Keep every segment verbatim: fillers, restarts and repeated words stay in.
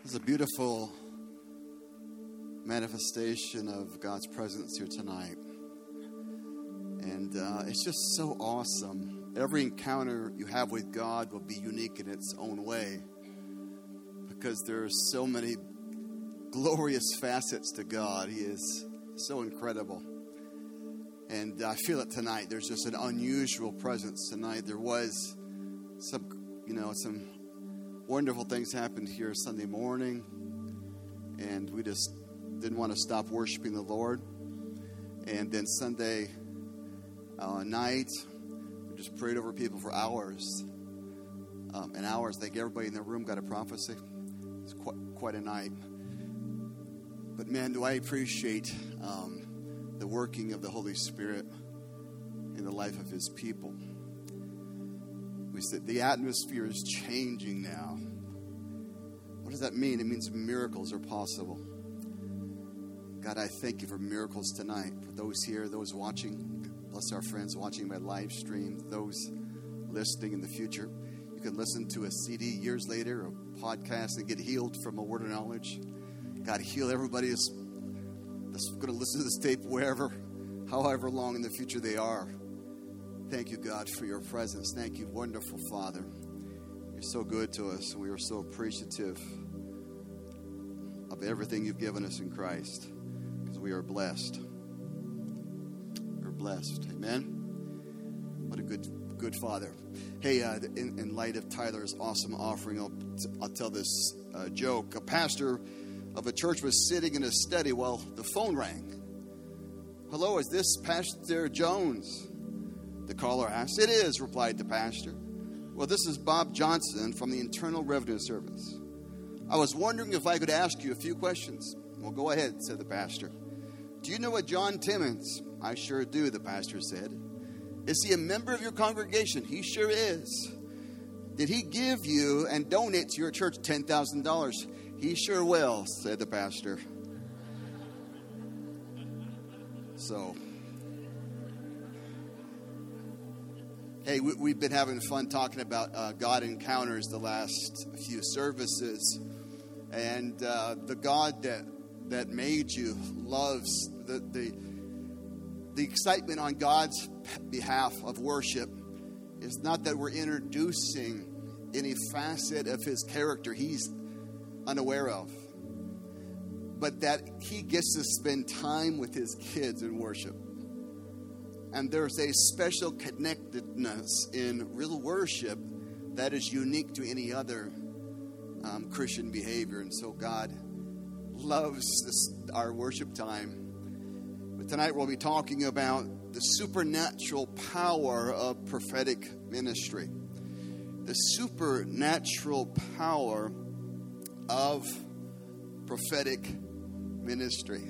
It's a beautiful manifestation of God's presence here tonight. And uh, it's just so awesome. Every encounter you have with God will be unique in its own way, because there are so many glorious facets to God. He is so incredible. And I feel it tonight. There's just an unusual presence tonight. There was some, you know, some wonderful things happened here Sunday morning, and we just didn't want to stop worshiping the Lord. And then Sunday uh, night, we just prayed over people for hours um, and hours. I think everybody in the room got a prophecy. It's quite, quite a night. But man, do I appreciate um, the working of the Holy Spirit in the life of His people. We said the atmosphere is changing now. What does that mean? It means miracles are possible. God, I thank you for miracles tonight. For those here, those watching, bless our friends watching by live stream, those listening in the future. You can listen to a C D years later, a podcast, and get healed from a word of knowledge. God, heal everybody that's, that's going to listen to this tape wherever, however long in the future they are. Thank you, God, for your presence. Thank you, wonderful Father. You're so good to us, and we are so appreciative of everything you've given us in Christ, because we are blessed. We're blessed. Amen? What a good good Father. Hey, uh, in, in light of Tyler's awesome offering, I'll, I'll tell this uh, joke. A pastor of a church was sitting in a study while the phone rang. Hello, is this Pastor Jones? The caller asked. It is, replied the pastor. Well, this is Bob Johnson from the Internal Revenue Service. I was wondering if I could ask you a few questions. Well, go ahead, said the pastor. Do you know a John Timmons? I sure do, the pastor said. Is he a member of your congregation? He sure is. Did he give you and donate to your church ten thousand dollars? He sure will, said the pastor. So... Hey, we, we've been having fun talking about uh, God encounters the last few services. And uh, the God that that made you loves the, the, the excitement on God's behalf of worship is not that we're introducing any facet of His character He's unaware of, but that He gets to spend time with His kids in worship. And there's a special connectedness in real worship that is unique to any other um, Christian behavior. And so God loves this, our worship time. But tonight we'll be talking about the supernatural power of prophetic ministry. The supernatural power of prophetic ministry.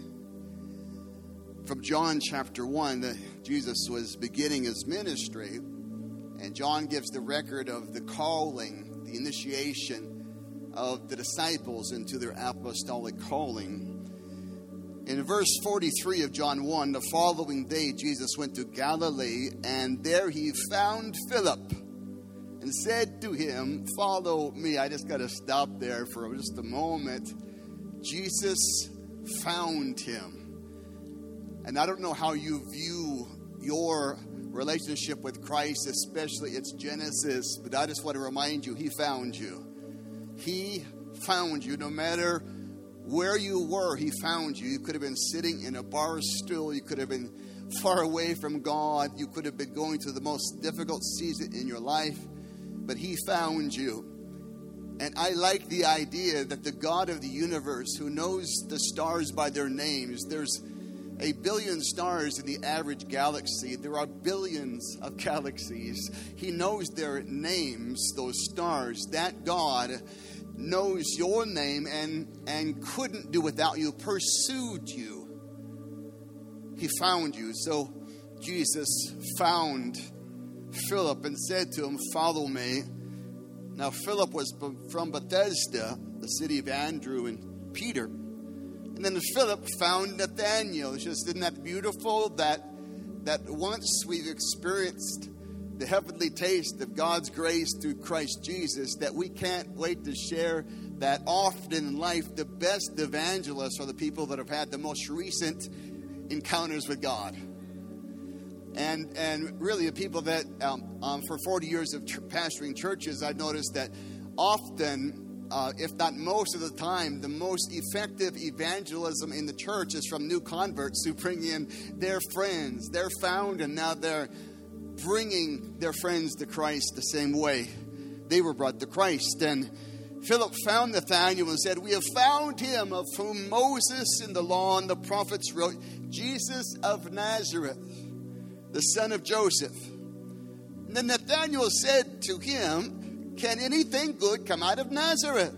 From John chapter one, the, Jesus was beginning His ministry, and John gives the record of the calling, the initiation of the disciples into their apostolic calling. In verse forty-three of John one, the following day Jesus went to Galilee, and there He found Philip and said to him, "Follow me." I just got to stop there for just a moment. Jesus found him. And I don't know how you view your relationship with Christ, especially its genesis, but I just want to remind you, He found you. He found you. No matter where you were, He found you. You could have been sitting in a bar stool. You could have been far away from God. You could have been going through the most difficult season in your life, but He found you. And I like the idea that the God of the universe, who knows the stars by their names, there's a billion stars in the average galaxy. There are billions of galaxies. He knows their names, those stars. That God knows your name and, and couldn't do without you, pursued you. He found you. So Jesus found Philip and said to him, "Follow me." Now Philip was from Bethesda, the city of Andrew and Peter. And then Philip found Nathanael. It's just, isn't that beautiful that that once we've experienced the heavenly taste of God's grace through Christ Jesus, that we can't wait to share that often in life. The best evangelists are the people that have had the most recent encounters with God. And and really the people that, um, um, for forty years of ch- pastoring churches, I've noticed that often, uh, if not most of the time, the most effective evangelism in the church is from new converts who bring in their friends. They're found and now they're bringing their friends to Christ the same way they were brought to Christ. And Philip found Nathanael and said, "We have found him of whom Moses in the law and the prophets wrote, Jesus of Nazareth, the son of Joseph." And then Nathanael said to him, "Can anything good come out of Nazareth?"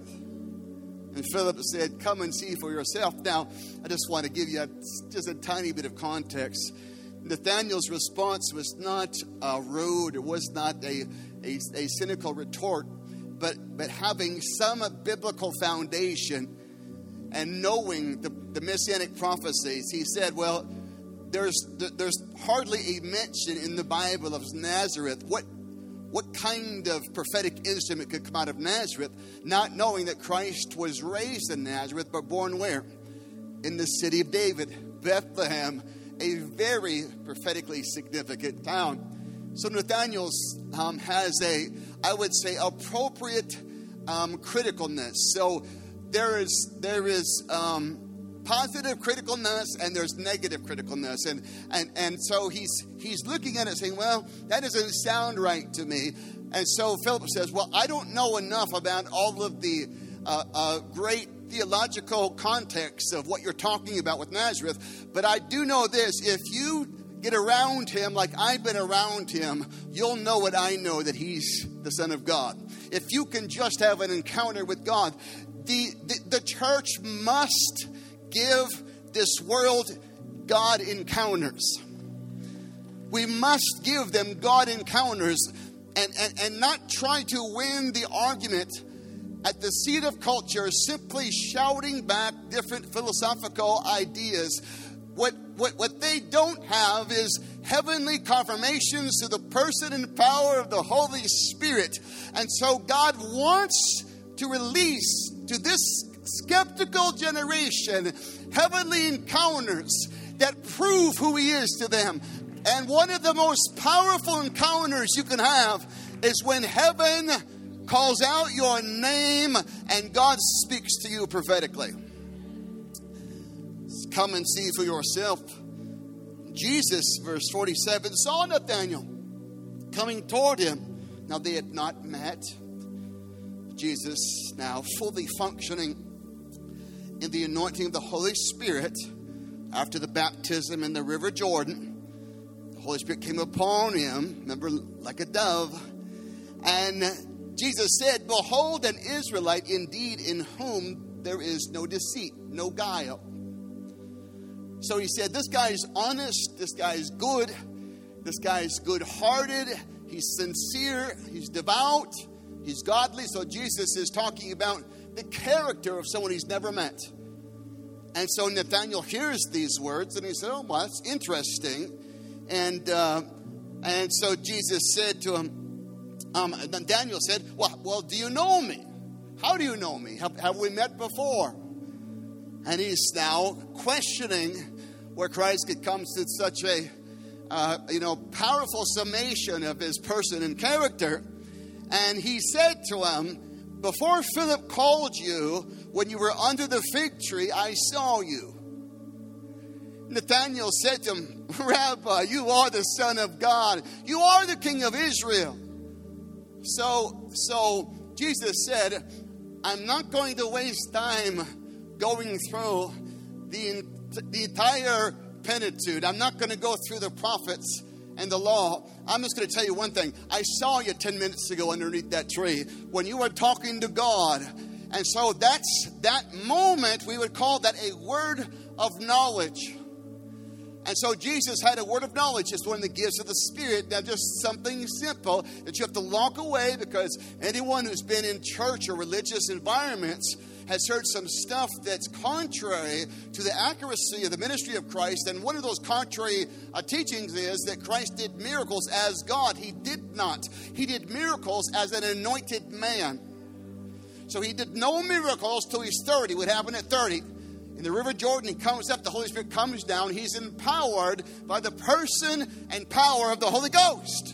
And Philip said, "Come and see for yourself." Now, I just want to give you a, just a tiny bit of context. Nathanael's response was not uh, rude. It was not a, a, a cynical retort, but, but having some biblical foundation and knowing the, the messianic prophecies, he said, well, there's there's hardly a mention in the Bible of Nazareth. What what kind of prophetic instrument could come out of Nazareth, not knowing that Christ was raised in Nazareth, but born where? In the city of David, Bethlehem, a very prophetically significant town. So Nathanael um, has a, I would say, appropriate um, criticalness. So there is there is um, positive criticalness and there's negative criticalness, and and and so he's he's looking at it saying, well, that doesn't sound right to me. And so Philip says, well, I don't know enough about all of the uh, uh, great theological context of what you're talking about with Nazareth, but I do know this: if you get around him like I've been around him, you'll know what I know, that he's the Son of God. If you can just have an encounter with God, the the, the church must give this world God encounters. We must give them God encounters and, and, and not try to win the argument at the seat of culture, simply shouting back different philosophical ideas. What, what, what they don't have is heavenly confirmations to the person and power of the Holy Spirit. And so God wants to release to this skeptical generation heavenly encounters that prove who He is to them. And one of the most powerful encounters you can have is when heaven calls out your name and God speaks to you prophetically. Come and see for yourself. Jesus, verse forty-seven, saw Nathanael coming toward him. Now they had not met. Jesus, now fully functioning in the anointing of the Holy Spirit after the baptism in the River Jordan, the Holy Spirit came upon him, remember, like a dove. And Jesus said, "Behold, an Israelite indeed, in whom there is no deceit, no guile." So he said, this guy is honest, this guy is good, this guy is good-hearted, he's sincere, he's devout, he's godly. So Jesus is talking about the character of someone he's never met. And so Nathanael hears these words and he said, "Oh, well, that's interesting." And uh, and so Jesus said to him, Um, Daniel said, well, well, do you know me? How do you know me? Have, have we met before? And he's now questioning where Christ could come to such a, uh, you know, powerful summation of his person and character. And he said to him, "Before Philip called you, when you were under the fig tree, I saw you." Nathanael said to him, "Rabbi, you are the Son of God. You are the King of Israel." So, so Jesus said, I'm not going to waste time going through the, the entire Pentateuch. I'm not going to go through the prophets and the law. I'm just going to tell you one thing. I saw you ten minutes ago underneath that tree when you were talking to God. And so that's that moment, we would call that a word of knowledge. And so Jesus had a word of knowledge. It's one of the gifts of the Spirit. Now, just something simple that you have to lock away, because anyone who's been in church or religious environments has heard some stuff that's contrary to the accuracy of the ministry of Christ. And one of those contrary uh, teachings is that Christ did miracles as God. He did not. He did miracles as an anointed man. So he did no miracles till he's thirty. What happened at thirty? In the River Jordan, he comes up, the Holy Spirit comes down. He's empowered by the person and power of the Holy Ghost.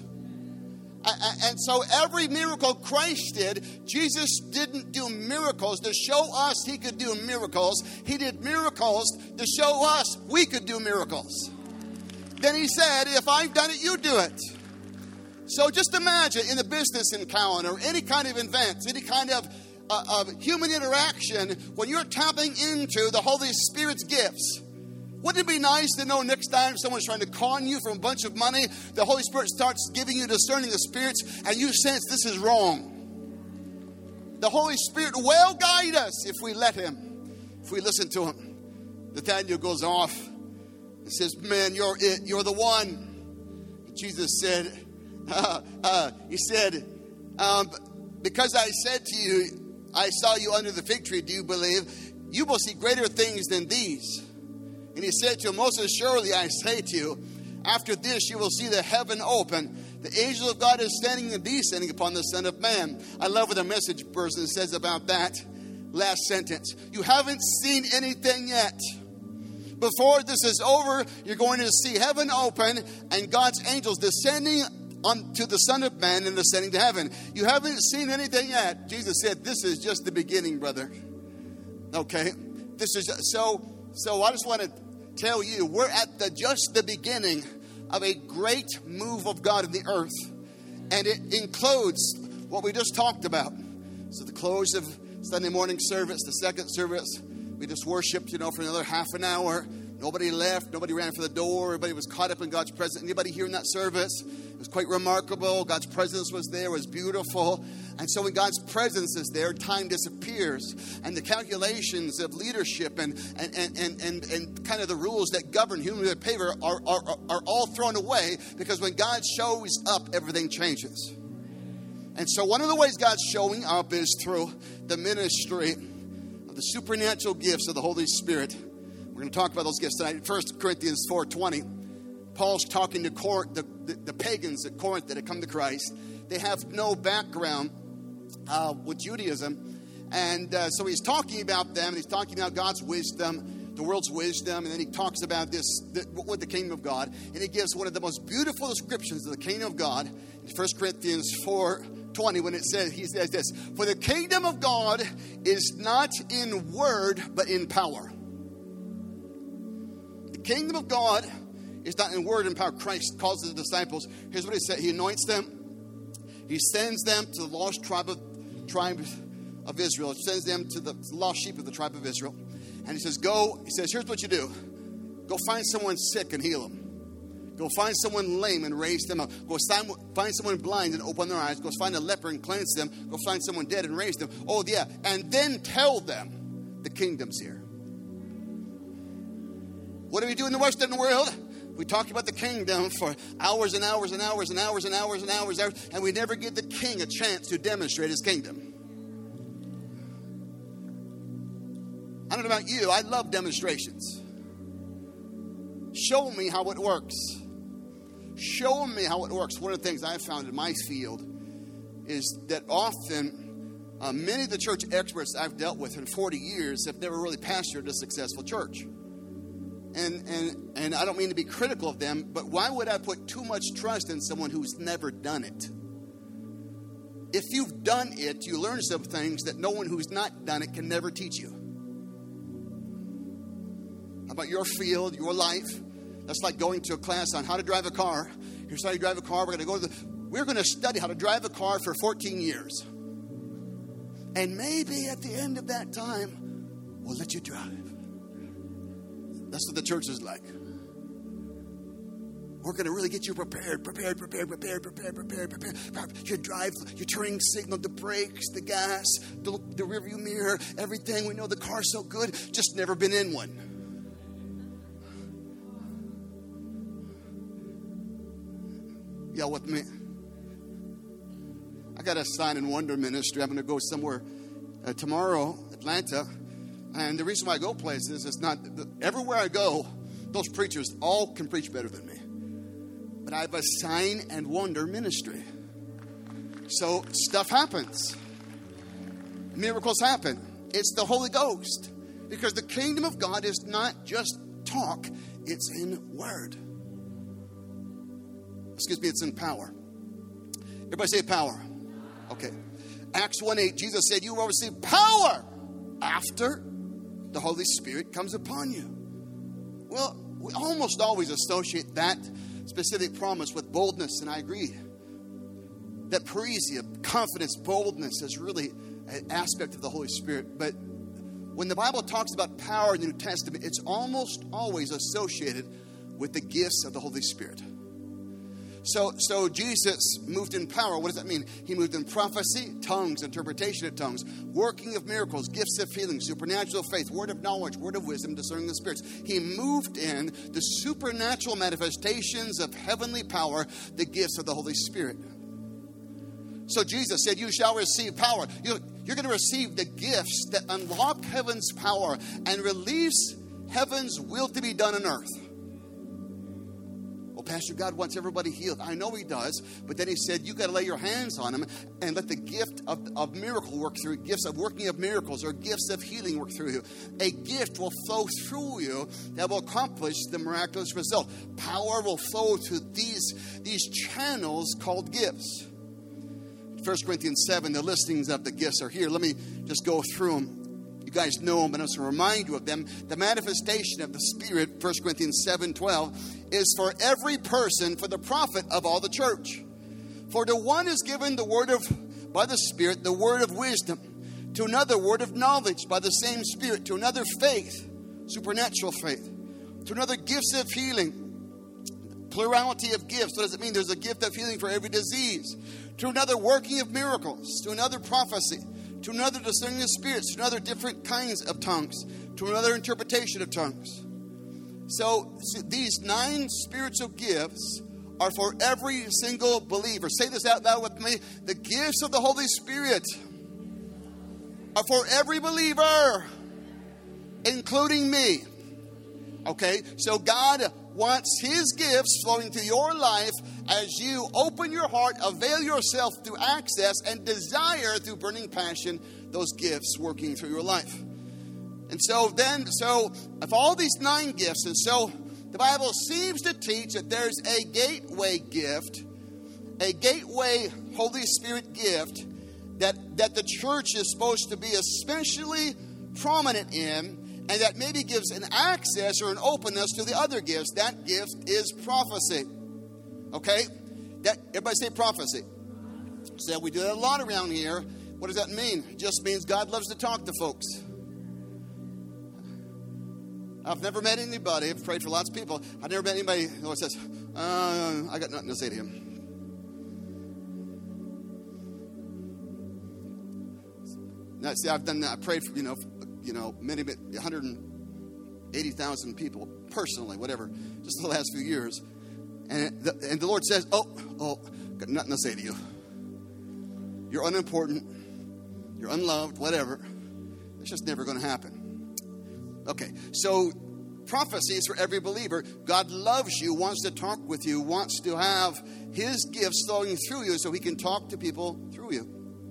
And so every miracle Christ did, Jesus didn't do miracles to show us he could do miracles. He did miracles to show us we could do miracles. Then he said, if I've done it, you do it. So just imagine in a business encounter, any kind of event, any kind of Uh, of human interaction, when you're tapping into the Holy Spirit's gifts. Wouldn't it be nice to know next time someone's trying to con you for a bunch of money, the Holy Spirit starts giving you discerning the spirits and you sense this is wrong? The Holy Spirit will guide us if we let him, if we listen to him. Nathaniel goes off and says, man, you're it, you're the one. Jesus said, uh, uh, he said, um, because I said to you, I saw you under the fig tree, do you believe? You will see greater things than these. And he said to him, most assuredly I say to you, after this you will see the heaven open. The angel of God is standing and descending upon the Son of Man. I love what the Message person says about that last sentence. You haven't seen anything yet. Before this is over, you're going to see heaven open and God's angels descending on to the Son of Man and ascending to heaven. You haven't seen anything yet. Jesus said, this is just the beginning, brother. Okay? This is so, so I just want to tell you, we're at the just the beginning of a great move of God in the earth. And it includes what we just talked about. So the close of Sunday morning service, the second service, we just worshiped, you know, for another half an hour. Nobody left. Nobody ran for the door. Everybody was caught up in God's presence. Anybody here in that service? It was quite remarkable. God's presence was there. It was beautiful. And so when God's presence is there, time disappears. And the calculations of leadership and and and and, and, and kind of the rules that govern human behavior are, are, are all thrown away, because when God shows up, everything changes. And so one of the ways God's showing up is through the ministry of the supernatural gifts of the Holy Spirit. We're going to talk about those gifts tonight. First Corinthians four twenty. Paul's talking to Corinth, the, the, the pagans at Corinth that had come to Christ. They have no background uh, with Judaism. And uh, so he's talking about them. And he's talking about God's wisdom, the world's wisdom. And then he talks about this, the, what the kingdom of God. And he gives one of the most beautiful descriptions of the kingdom of God in First Corinthians four twenty, when it says, he says this, for the kingdom of God is not in word, but in power. The kingdom of God is not in word and power. Christ calls the disciples. Here's what he said. He anoints them. He sends them to the lost tribe of, tribe of Israel. He sends them to the lost sheep of the tribe of Israel. And he says, go. He says, here's what you do. Go find someone sick and heal them. Go find someone lame and raise them up. Go find someone blind and open their eyes. Go find a leper and cleanse them. Go find someone dead and raise them. Oh, yeah. And then tell them the kingdom's here. What do we do in the Western world? We talk about the kingdom for hours and hours and hours and hours and hours and hours, and hours, and we never give the king a chance to demonstrate his kingdom. I don't know about you. I love demonstrations. Show me how it works. Show me how it works. One of the things I've found in my field is that often uh, many of the church experts I've dealt with in forty years have never really pastored a successful church. And, and and I don't mean to be critical of them, but why would I put too much trust in someone who's never done it? If you've done it, you learn some things that no one who's not done it can never teach you. How about your field, your life? That's like going to a class on how to drive a car. Here's how you drive a car. We're going to go to the, we're going to study how to drive a car for fourteen years. And maybe at the end of that time, we'll let you drive. That's what the church is like. We're going to really get you prepared, prepared, prepared, prepared, prepared, prepared, prepared. Your drive, your turning signal, the brakes, the gas, the, the rearview mirror, everything. We know the car's so good, just never been in one. Yell with me. I got a sign and wonder ministry. I'm going to go somewhere uh, tomorrow, Atlanta. And the reason why I go places is not, everywhere I go, those preachers all can preach better than me. But I have a sign and wonder ministry. So stuff happens. Miracles happen. It's the Holy Ghost. Because the kingdom of God is not just talk, it's in word. Excuse me, it's in power. Everybody say power. Okay. Acts one eight, Jesus said, you will receive power after the Holy Spirit comes upon you. Well, we almost always associate that specific promise with boldness, and I agree. That parousia, confidence, boldness is really an aspect of the Holy Spirit. But when the Bible talks about power in the New Testament, it's almost always associated with the gifts of the Holy Spirit. So, so Jesus moved in power. What does that mean? He moved in prophecy, tongues, interpretation of tongues, working of miracles, gifts of healing, supernatural faith, word of knowledge, word of wisdom, discerning the spirits. He moved in the supernatural manifestations of heavenly power, the gifts of the Holy Spirit. So Jesus said, you shall receive power. You're, you're going to receive the gifts that unlock heaven's power and release heaven's will to be done on earth. Well, Pastor, God wants everybody healed. I know he does. But then he said, you got to lay your hands on them and let the gift of, of miracle work through you. Gifts of working of miracles or gifts of healing work through you. A gift will flow through you that will accomplish the miraculous result. Power will flow through these, these channels called gifts. First Corinthians seven, the listings of the gifts are here. Let me just go through them. You guys know them, but I'm just going to remind you of them. The manifestation of the Spirit, First Corinthians seven twelve, is for every person for the profit of all the church. For to one is given the word of, by the Spirit, the word of wisdom. To another, word of knowledge by the same Spirit. To another, faith, supernatural faith. To another, gifts of healing. Plurality of gifts. What does it mean? There's a gift of healing for every disease. To another, working of miracles. To another, prophecy. To another, discerning of spirits. To another, different kinds of tongues. To another, interpretation of tongues. So, so these nine spiritual gifts are for every single believer. Say this out loud with me. The gifts of the Holy Spirit are for every believer, including me. Okay, so God wants his gifts flowing through your life as you open your heart, avail yourself through access, and desire through burning passion those gifts working through your life. And so then, so of all these nine gifts, and so the Bible seems to teach that there's a gateway gift, a gateway Holy Spirit gift that, that the church is supposed to be especially prominent in, and that maybe gives an access or an openness to the other gifts. That gift is prophecy. Okay? That, everybody say prophecy. So we do that a lot around here. What does that mean? It just means God loves to talk to folks. I've never met anybody, I've prayed for lots of people, I've never met anybody who says, uh, I got nothing to say to him. Now, see, I've done that. I prayed for, you know, you know, many, one hundred eighty thousand people personally, whatever, just the last few years. And the, and the Lord says, oh, oh, got nothing to say to you. You're unimportant. You're unloved, whatever. It's just never going to happen. Okay, so prophecy is for every believer. God loves you, wants to talk with you, wants to have his gifts flowing through you so he can talk to people through you.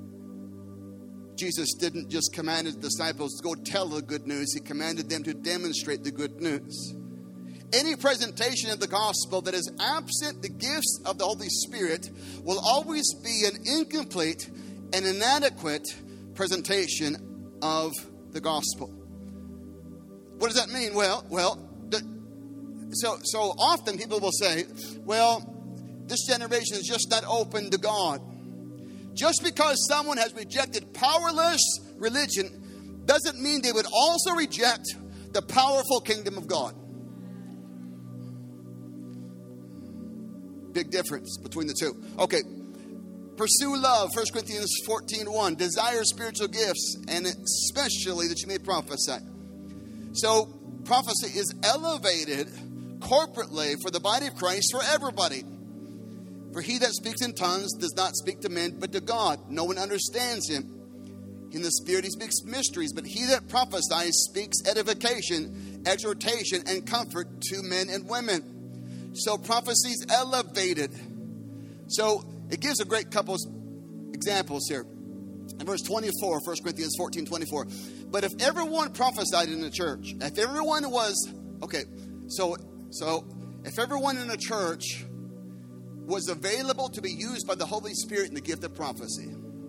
Jesus didn't just command his disciples to go tell the good news. He commanded them to demonstrate the good news. Any presentation of the gospel that is absent the gifts of the Holy Spirit will always be an incomplete and inadequate presentation of the gospel. What does that mean? Well, well, the, so so often people will say, well, this generation is just not open to God. Just because someone has rejected powerless religion doesn't mean they would also reject the powerful kingdom of God. Big difference between the two. Okay. Pursue love, First Corinthians fourteen one. Desire spiritual gifts, and especially that you may prophesy. So prophecy is elevated corporately for the body of Christ, for everybody. For he that speaks in tongues does not speak to men, but to God. No one understands him. In the Spirit he speaks mysteries, but he that prophesies speaks edification, exhortation, and comfort to men and women. So prophecy is elevated. So it gives a great couple examples here. In verse twenty-four, First Corinthians fourteen, twenty-four. But if everyone prophesied in the church, if everyone was, okay, so, so if everyone in the church was available to be used by the Holy Spirit in the gift of prophecy.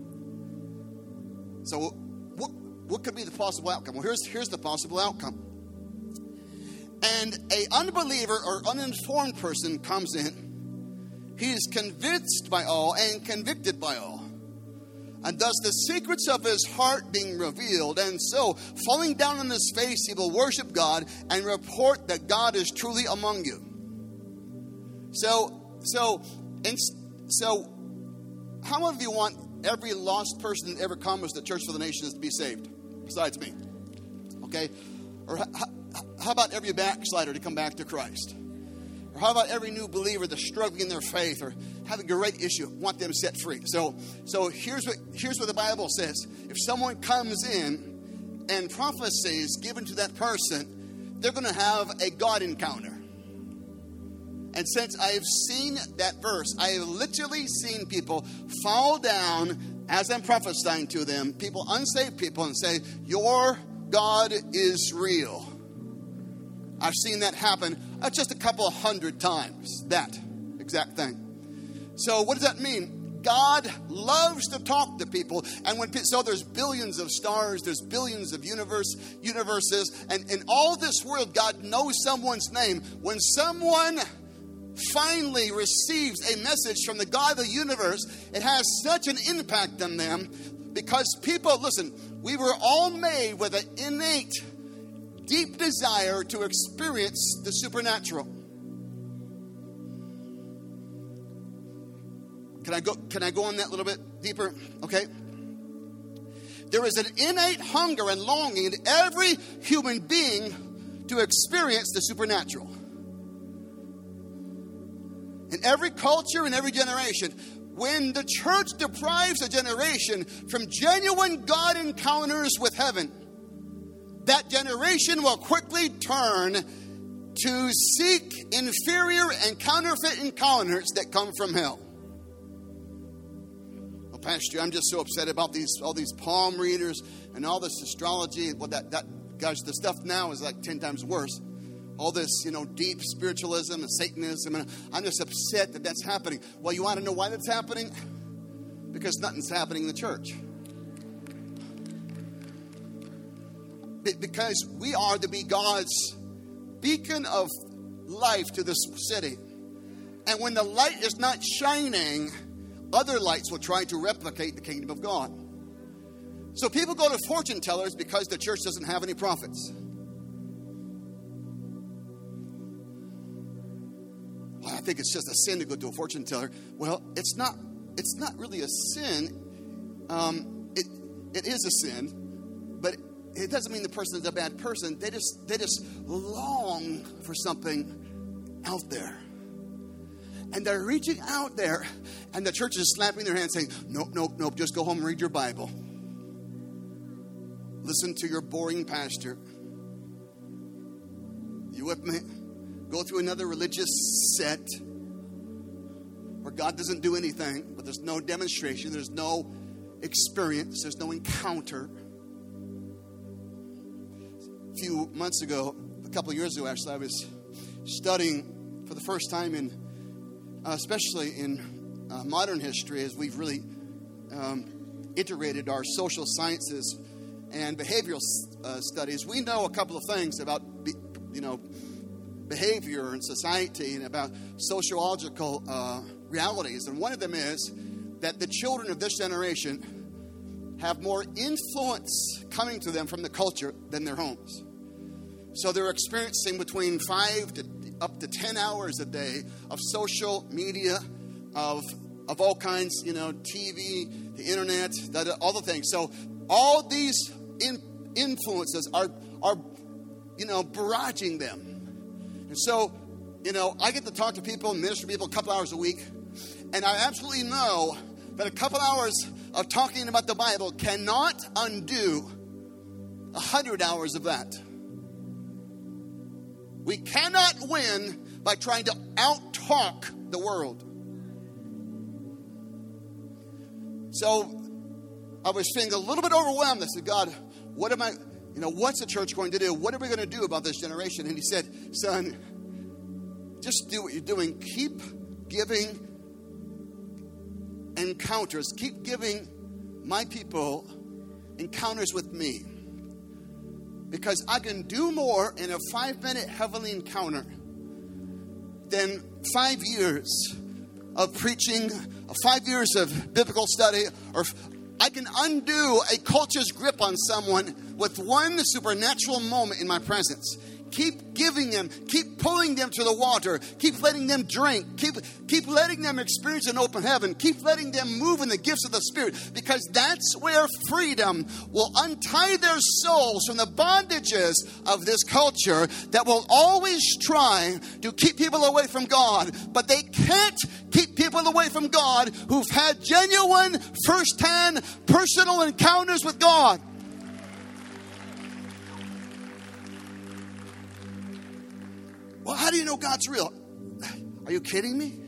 So what, what could be the possible outcome? Well, here's, here's the possible outcome. And a unbeliever or uninformed person comes in. He is convinced by all and convicted by all. And thus the secrets of his heart being revealed. And so, falling down on his face, he will worship God and report that God is truly among you. So, so, and so, how many of you want every lost person that ever comes to Church for the Nations to be saved? Besides me. Okay? Or how, how about every backslider to come back to Christ? Or how about every new believer that's struggling in their faith or having a great issue, want them set free? So, so here's what here's what the Bible says. If someone comes in and prophecy is given to that person, they're going to have a God encounter. And since I have seen that verse, I have literally seen people fall down as I'm prophesying to them, people, unsaved people, and say, your God is real. I've seen that happen uh, just a couple of hundred times, that exact thing. So what does that mean? God loves to talk to people. And when so there's billions of stars, there's billions of universe universes. And in all this world, God knows someone's name. When someone finally receives a message from the God of the universe, it has such an impact on them. Because people, listen, we were all made with an innate deep desire to experience the supernatural. Can I go, can I go on that a little bit deeper? Okay. There is an innate hunger and longing in every human being to experience the supernatural. In every culture, in every generation. When the church deprives a generation from genuine God encounters with heaven, that generation will quickly turn to seek inferior and counterfeit encounters that come from hell. Well, Pastor, I'm just so upset about these all these palm readers and all this astrology. Well, that that gosh, the stuff now is like ten times worse. All this, you know, deep spiritualism and Satanism, and I'm just upset that that's happening. Well, you want to know why that's happening? Because nothing's happening in the church. Because we are to be God's beacon of life to this city. And when the light is not shining, other lights will try to replicate the kingdom of God. So people go to fortune tellers because the church doesn't have any prophets. Well, I think it's just a sin to go to a fortune teller. Well, it's not. It's not really a sin. Um, it it is a sin, but it doesn't mean the person is a bad person. They just they just long for something out there. And they're reaching out there, and the church is slapping their hands saying, nope, nope, nope, just go home and read your Bible. Listen to your boring pastor. You with me? Go through another religious set where God doesn't do anything, but there's no demonstration, there's no experience, there's no encounter. A few months ago, a couple of years ago actually, I was studying for the first time in, uh, especially in uh, modern history, as we've really um, iterated our social sciences and behavioral uh, studies. We know a couple of things about, be, you know, behavior and society and about sociological uh, realities. And one of them is that the children of this generation have more influence coming to them from the culture than their homes. So they're experiencing between five to up to ten hours a day of social media, of of all kinds, you know, T V, the internet, all the things. So all these in, influences are are, you know, barraging them. And so, you know, I get to talk to people and minister to people a couple hours a week. And I absolutely know that a couple hours of talking about the Bible cannot undo a hundred hours of that. We cannot win by trying to out-talk the world. So I was feeling a little bit overwhelmed. I said, God, what am I, you know, what's the church going to do? What are we going to do about this generation? And he said, son, just do what you're doing. Keep giving encounters. Keep giving my people encounters with me. Because I can do more in a five-minute heavenly encounter than five years of preaching, five years of biblical study, or I can undo a culture's grip on someone with one supernatural moment in my presence. Keep giving them, keep pulling them to the water, keep letting them drink, keep, keep letting them experience an open heaven, keep letting them move in the gifts of the Spirit, because that's where freedom will untie their souls from the bondages of this culture that will always try to keep people away from God. But they can't keep people away from God who've had genuine, first-hand, personal encounters with God. Well, how do you know God's real? Are you kidding me?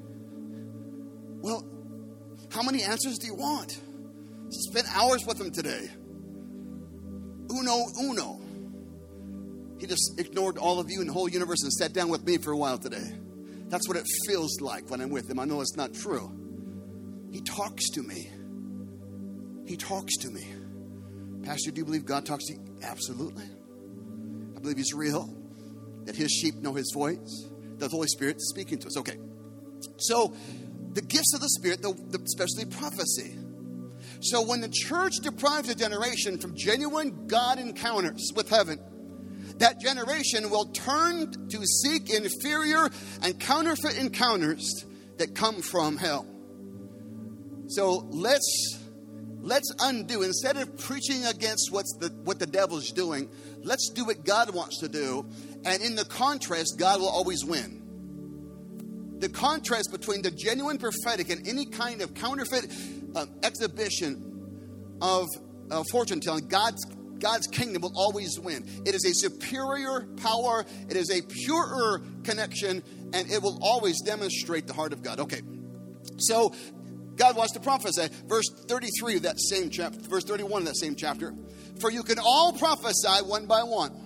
Well, how many answers do you want? Spend hours with him today. Uno, uno. He just ignored all of you in the whole universe and sat down with me for a while today. That's what it feels like when I'm with him. I know it's not true. He talks to me. He talks to me. Pastor, do you believe God talks to you? Absolutely. I believe he's real. That his sheep know his voice. The Holy Spirit is speaking to us. Okay. So, the gifts of the Spirit, the, the, especially prophecy. So, when the church deprives a generation from genuine God encounters with heaven, that generation will turn to seek inferior and counterfeit encounters that come from hell. So, let's let's undo. Instead of preaching against what's the, what the devil's doing, let's do what God wants to do. And in the contrast, God will always win. The contrast between the genuine prophetic and any kind of counterfeit uh, exhibition of uh, fortune telling, God's, God's kingdom will always win. It is a superior power. It is a purer connection. And it will always demonstrate the heart of God. Okay, so God wants to prophesy. Verse thirty-three of that same chapter, verse thirty-one of that same chapter. For you can all prophesy one by one.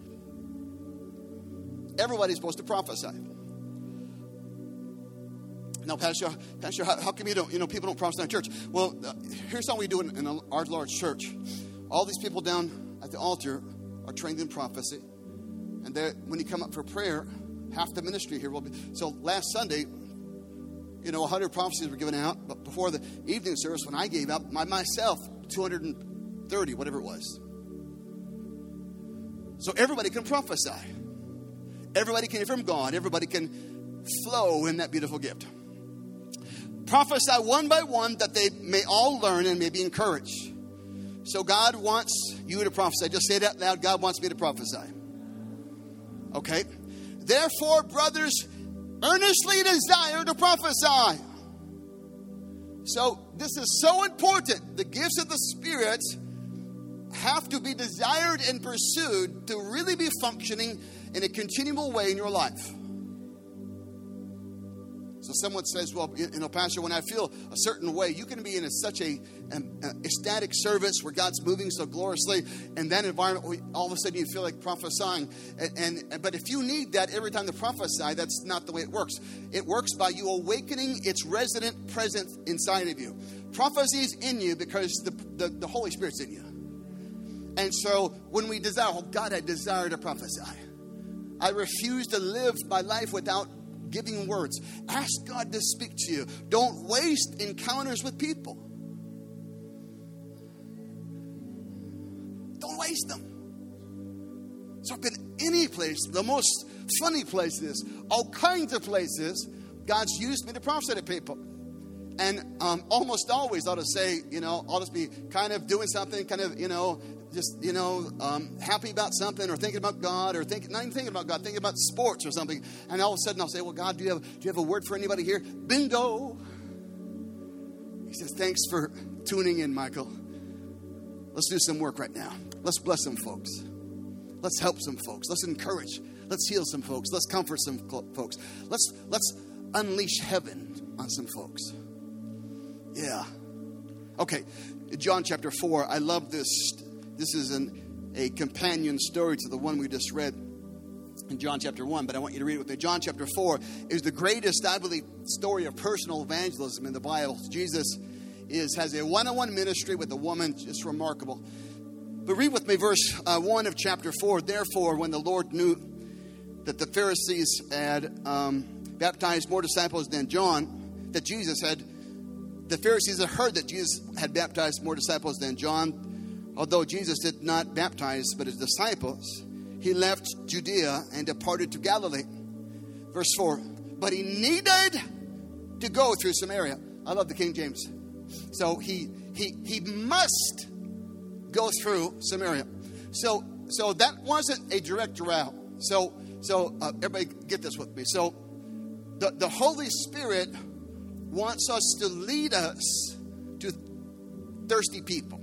Everybody's supposed to prophesy. Now, Pastor, Pastor, how, how come you don't, you know, people don't prophesy in church? Well, uh, here's how we do it in, in a, our large church. All these people down at the altar are trained in prophecy. And when you come up for prayer, half the ministry here will be. So last Sunday, you know, one hundred prophecies were given out. But before the evening service, when I gave out, my, myself, two hundred thirty, whatever it was. So everybody can prophesy. Everybody can hear from God. Everybody can flow in that beautiful gift. Prophesy one by one that they may all learn and may be encouraged. So God wants you to prophesy. Just say it out loud. God wants me to prophesy. Okay. Therefore, brothers, earnestly desire to prophesy. So this is so important. The gifts of the Spirit have to be desired and pursued to really be functioning in a continual way in your life. So someone says, well, you know, Pastor, when I feel a certain way, you can be in a, such a an, an ecstatic service where God's moving so gloriously, and that environment, all of a sudden you feel like prophesying. And, and But if you need that every time to prophesy, that's not the way it works. It works by you awakening its resident presence inside of you. Prophecy is in you because the, the, the Holy Spirit's in you. And so when we desire, oh God, I desire to prophesy. I refuse to live my life without giving words. Ask God to speak to you. Don't waste encounters with people. Don't waste them. So I've been any place, the most funny places, all kinds of places, God's used me to prophesy to people. And um, almost always I'll just say, you know, I'll just be kind of doing something, kind of, you know, just, you know, um, happy about something or thinking about God or thinking, not even thinking about God, thinking about sports or something. And all of a sudden I'll say, well, God, do you have, do you have a word for anybody here? Bingo. He says, thanks for tuning in, Michael. Let's do some work right now. Let's bless some folks. Let's help some folks. Let's encourage. Let's heal some folks. Let's comfort some folks. Let's let's unleash heaven on some folks. Yeah. Okay. John chapter four. I love this. This is an, a companion story to the one we just read in John chapter one, but I want you to read it with me. John chapter four is the greatest, I believe, story of personal evangelism in the Bible. Jesus is has a one-on-one ministry with a woman, just remarkable. But read with me verse uh, one of chapter four. Therefore, when the Lord knew that the Pharisees had um, baptized more disciples than John, that Jesus had, the Pharisees had heard that Jesus had baptized more disciples than John, although Jesus did not baptize but his disciples, he left Judea and departed to Galilee. Verse four, but he needed to go through Samaria. I love the King James. So he he he must go through Samaria. So so that wasn't a direct route. So so uh, everybody get this with me. So the, the Holy Spirit wants us to lead us to thirsty people.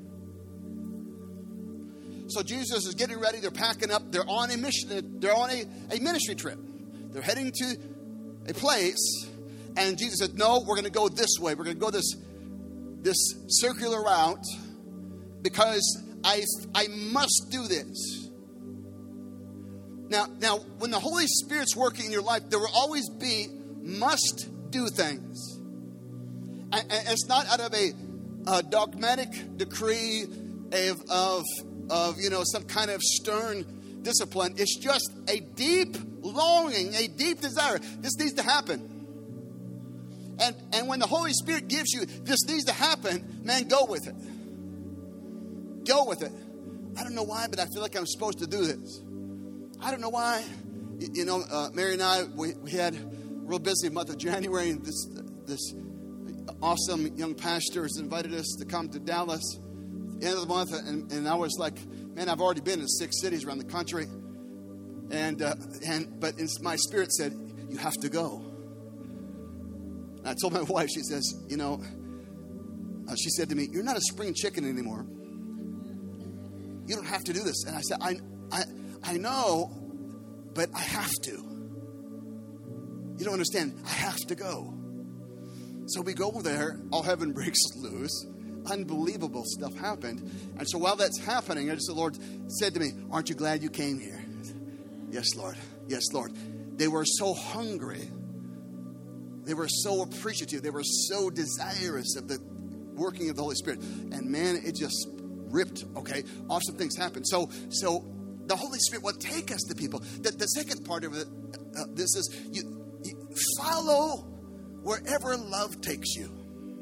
So Jesus is getting ready. They're packing up. They're on a mission. They're on a, a ministry trip. They're heading to a place. And Jesus said, no, we're going to go this way. We're going to go this, this circular route because I, I must do this. Now, now, when the Holy Spirit's working in your life, there will always be must do things. And, and it's not out of a, a dogmatic decree of, of of, you know, some kind of stern discipline. It's just a deep longing, a deep desire. This needs to happen. And and when the Holy Spirit gives you, this needs to happen, man, go with it. Go with it. I don't know why, but I feel like I'm supposed to do this. I don't know why. You know, uh, Mary and I, we, we had a real busy month of January, and this, this awesome young pastor has invited us to come to Dallas end of the month, and, and I was like, man, I've already been in six cities around the country, and uh, and but it's, my spirit said, you have to go. And I told my wife, she says, you know, uh, she said to me, you're not a spring chicken anymore. You don't have to do this. And I said, I I I know, but I have to. You don't understand. I have to go. So we go there. All heaven breaks loose. Unbelievable stuff happened. And so while that's happening, I just, the Lord said to me, aren't you glad you came here? Yes, Lord. Yes, Lord. They were so hungry. They were so appreciative. They were so desirous of the working of the Holy Spirit. And man, it just ripped. Okay. Awesome things happened. So, so the Holy Spirit will take us to people. The, the second part of it, uh, this is you, you follow wherever love takes you.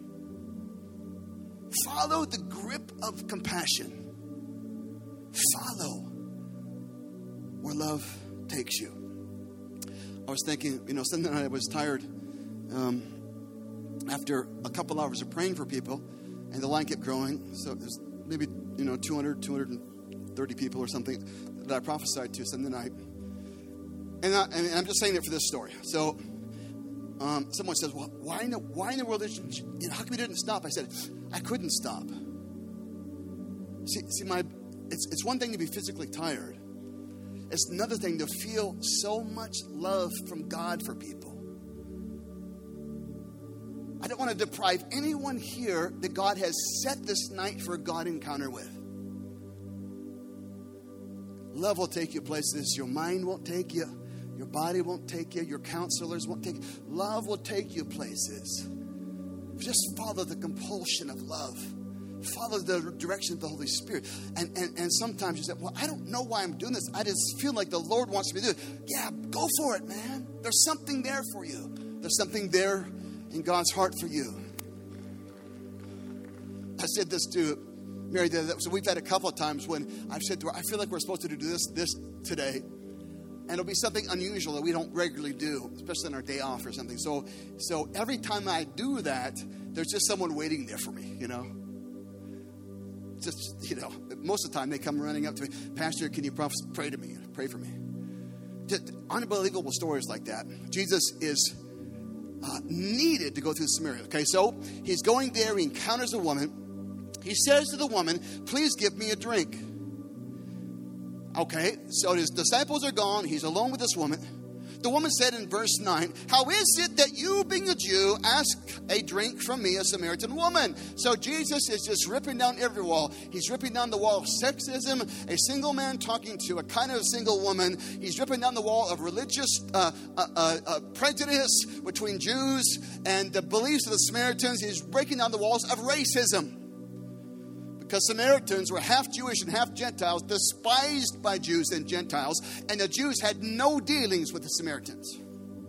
Follow the grip of compassion. Follow where love takes you. I was thinking, you know, Sunday night I was tired um, after a couple hours of praying for people, and the line kept growing. So there's maybe, you know, two hundred, two hundred thirty people or something that I prophesied to Sunday night. And, I, and I'm just saying it for this story. So um, someone says, well, why in the, why in the world did you, you know, how come you didn't stop? I said, I couldn't stop. See, see, my it's it's one thing to be physically tired. It's another thing to feel so much love from God for people. I don't want to deprive anyone here that God has set this night for a God encounter with. Love will take you places your mind won't take you, your body won't take you, your counselors won't take you. Love will take you places. Just follow the compulsion of love. Follow the direction of the Holy Spirit. And, and, and sometimes you say, well, I don't know why I'm doing this. I just feel like the Lord wants me to do it. Yeah, go for it, man. There's something there for you. There's something there in God's heart for you. I said this to Mary. So we've had a couple of times when I've said to her, I feel like we're supposed to do this, this today. And it'll be something unusual that we don't regularly do, especially on our day off or something. So, so every time I do that, there's just someone waiting there for me, you know. Just, you know, most of the time they come running up to me, Pastor, can you pray to me? Pray for me. Just unbelievable stories like that. Jesus is uh, needed to go through Samaria. Okay, so he's going there. He encounters a woman. He says to the woman, please give me a drink. Okay, so his disciples are gone. He's alone with this woman. The woman said in verse nine, how is it that you, being a Jew, ask a drink from me, a Samaritan woman? So Jesus is just ripping down every wall. He's ripping down the wall of sexism, a single man talking to a kind of single woman. He's ripping down the wall of religious uh, uh, uh, uh, prejudice between Jews and the beliefs of the Samaritans. He's breaking down the walls of racism. Because Samaritans were half Jewish and half Gentiles, despised by Jews and Gentiles, and the Jews had no dealings with the Samaritans.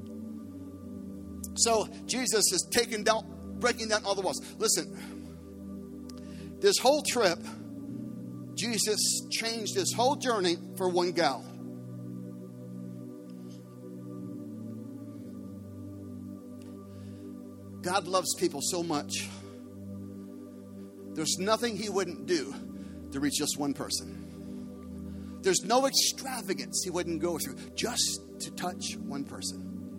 So Jesus is taking down, breaking down all the walls. Listen, this whole trip, Jesus changed his whole journey for one gal. God loves people so much. There's nothing he wouldn't do to reach just one person. There's no extravagance he wouldn't go through just to touch one person.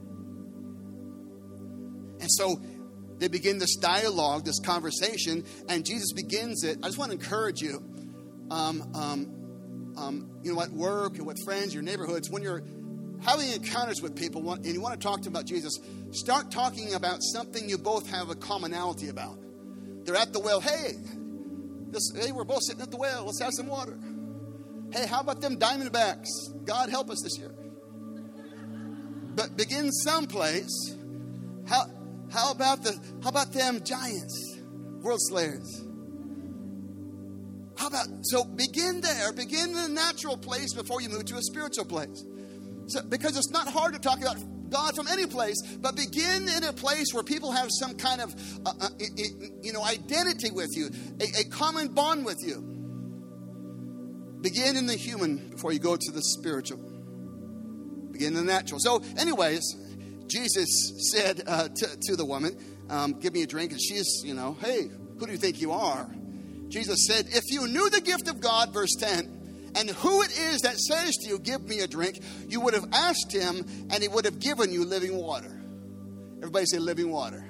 And so they begin this dialogue, this conversation, and Jesus begins it. I just want to encourage you, um, um, um, you know, at work and with friends, your neighborhoods, when you're having encounters with people and you want to talk to them about Jesus, start talking about something you both have a commonality about. They're at the well. Hey, this, hey, we're both sitting at the well. Let's have some water. Hey, how about them Diamondbacks? God help us this year. But begin someplace. How how about the how about them Giants, World Slayers? How about so begin there, begin in a natural place before you move to a spiritual place. So, because it's not hard to talk about God from any place, but begin in a place where people have some kind of, uh, uh, you know, identity with you, a, a common bond with you. Begin in the human before you go to the spiritual. Begin in the natural. So, anyways, Jesus said uh, to, to the woman, um, "Give me a drink," and she's, you know, "Hey, who do you think you are?" Jesus said, "If you knew the gift of God," verse ten. "And who it is that says to you, 'Give me a drink,' you would have asked him, and he would have given you living water." Everybody say living water.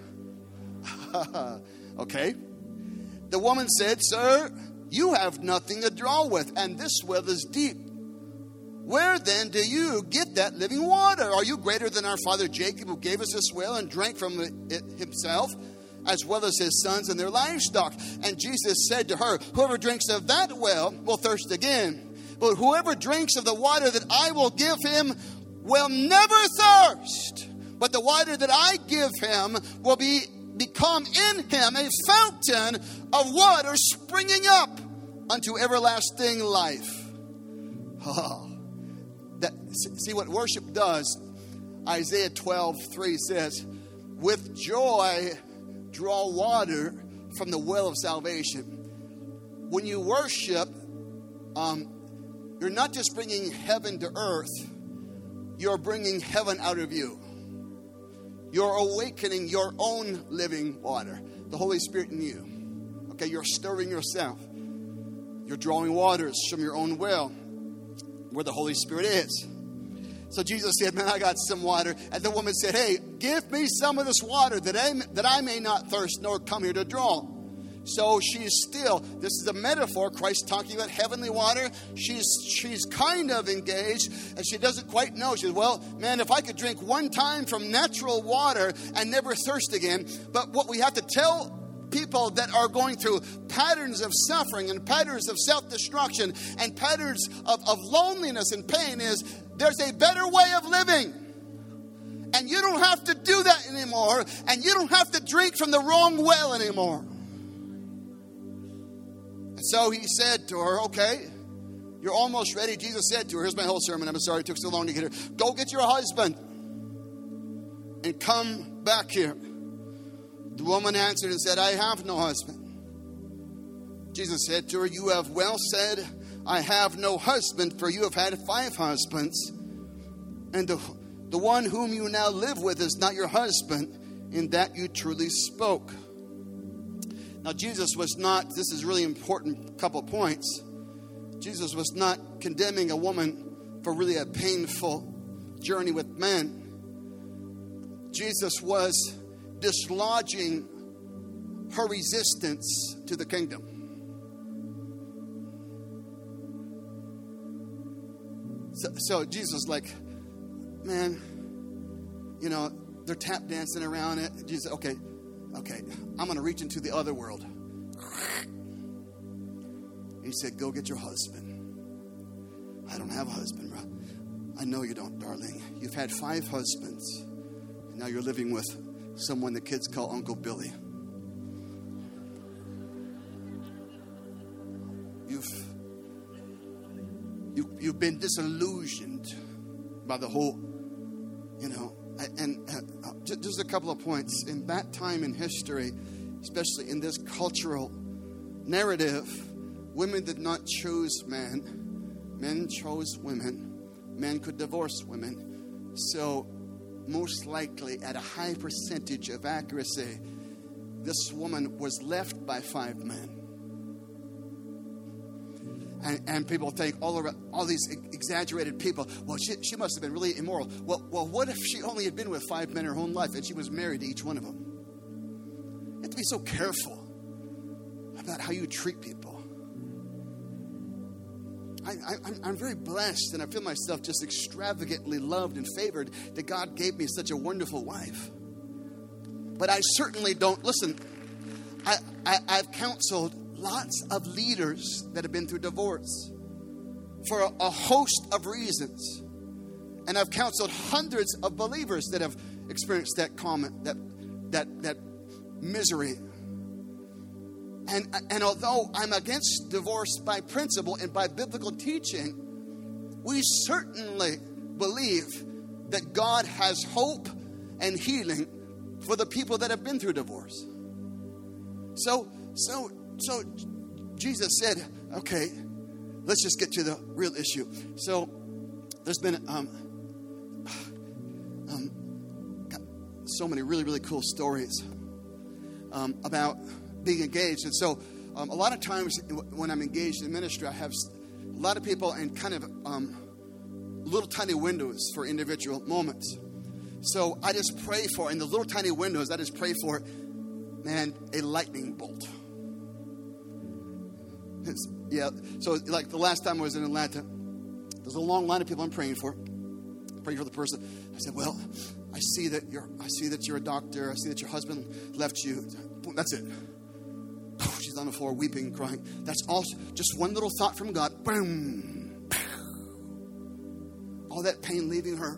Okay. The woman said, "Sir, you have nothing to draw with, and this well is deep. Where then do you get that living water? Are you greater than our father Jacob, who gave us this well and drank from it himself, as well as his sons and their livestock?" And Jesus said to her, "Whoever drinks of that well will thirst again. But whoever drinks of the water that I will give him will never thirst. But the water that I give him will be become in him a fountain of water springing up unto everlasting life." Oh, that, see what worship does. Isaiah twelve three says, "With joy draw water from the well of salvation." When you worship, um, you're not just bringing heaven to earth. You're bringing heaven out of you. You're awakening your own living water. The Holy Spirit in you. Okay, you're stirring yourself. You're drawing waters from your own well where the Holy Spirit is. So Jesus said, "Man, I got some water." And the woman said, "Hey, give me some of this water that I, that I may not thirst nor come here to draw." So she's still, this is a metaphor, Christ talking about heavenly water. She's she's kind of engaged, and she doesn't quite know. She says, "Well, man, if I could drink one time from natural water and never thirst again." But what we have to tell people that are going through patterns of suffering and patterns of self-destruction and patterns of, of loneliness and pain is, there's a better way of living. And you don't have to do that anymore. And you don't have to drink from the wrong well anymore. And so he said to her, "Okay, you're almost ready." Jesus said to her, here's my whole sermon. I'm sorry it took so long to get here. "Go get your husband and come back here." The woman answered and said, "I have no husband." Jesus said to her, "You have well said, I have no husband, for you have had five husbands. And the, the one whom you now live with is not your husband. In that you truly spoke." Now, Jesus was not, this is really important couple points. Jesus was not condemning a woman for really a painful journey with men. Jesus was dislodging her resistance to the kingdom. So, so Jesus was like, man, you know, they're tap dancing around it. Jesus said, okay, okay, I'm going to reach into the other world. He said, go get your husband. I don't have a husband, bro. I know you don't, darling. You've had five husbands. And now you're living with someone the kids call Uncle Billy. You've, you, you've been disillusioned by the whole, you know, and uh, just a couple of points. In that time in history, especially in this cultural narrative, women did not choose men. Men chose women. Men could divorce women. So most likely, at a high percentage of accuracy, this woman was left by five men. And, and people think all around, all these exaggerated people, well, she, she must have been really immoral. Well, well, what if she only had been with five men her whole life and she was married to each one of them? You have to be so careful about how you treat people. I, I, I'm, I'm very blessed, and I feel myself just extravagantly loved and favored that God gave me such a wonderful wife. But I certainly don't, listen, I, I, I've counseled lots of leaders that have been through divorce for a, a host of reasons. And I've counseled hundreds of believers that have experienced that comment, that that that misery. And, and although I'm against divorce by principle and by biblical teaching, we certainly believe that God has hope and healing for the people that have been through divorce. So, so, so Jesus said, okay, let's just get to the real issue. So there's been um, um, so many really, really cool stories um, about being engaged. And so um, a lot of times when I'm engaged in ministry, I have a lot of people in kind of um, little tiny windows for individual moments. So I just pray for, in the little tiny windows, I just pray for, man, a lightning bolt. It's, yeah, so like the last time I was in Atlanta, there's a long line of people I'm praying for. Praying for the person. I said, well, I see that you're, I see that you're a doctor. I see that your husband left you. That's it. She's on the floor weeping and crying. That's all. Just one little thought from God. Boom. All that pain leaving her.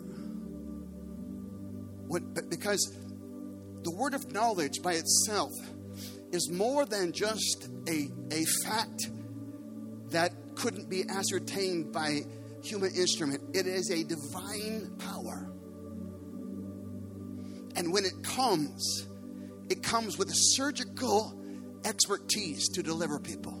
What, because the word of knowledge by itself is more than just a, a fact that couldn't be ascertained by human instrument. It is a divine power. And when it comes, it comes with a surgical expertise to deliver people.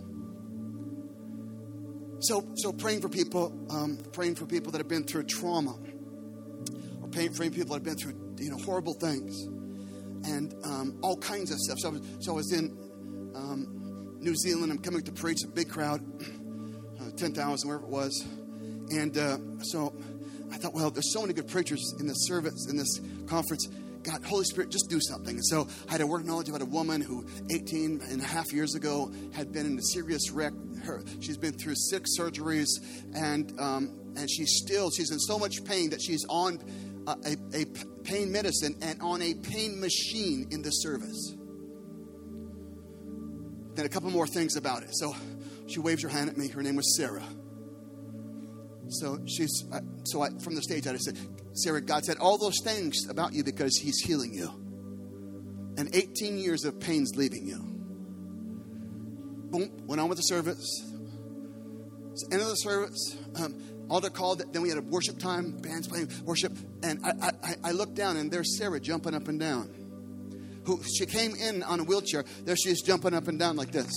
So, so praying for people, um, praying for people that have been through trauma, or praying, praying for people that have been through, you know, horrible things, and um, all kinds of stuff. So, I was, so I was in um, New Zealand. I'm coming to preach, a big crowd, uh, ten thousand, wherever it was, and uh, so I thought, well, there's so many good preachers in this service, in this conference. God, Holy Spirit, just do something. And so I had a word of knowledge about a woman who eighteen and a half years ago had been in a serious wreck. Her, she's been through six surgeries, and um, and she's still, she's in so much pain that she's on a, a, a pain medicine and on a pain machine in the service. Then a couple more things about it. So she waves her hand at me. Her name was Sarah. So she's, uh, so I, from the stage, I said, Sarah, God said all those things about you because He's healing you. And eighteen years of pain's leaving you. Boom, went on with the service. So end of the service, um, altar called. Then we had a worship time, bands playing worship. And I, I, I looked down, and there's Sarah jumping up and down. Who she came in on a wheelchair. There she is jumping up and down like this.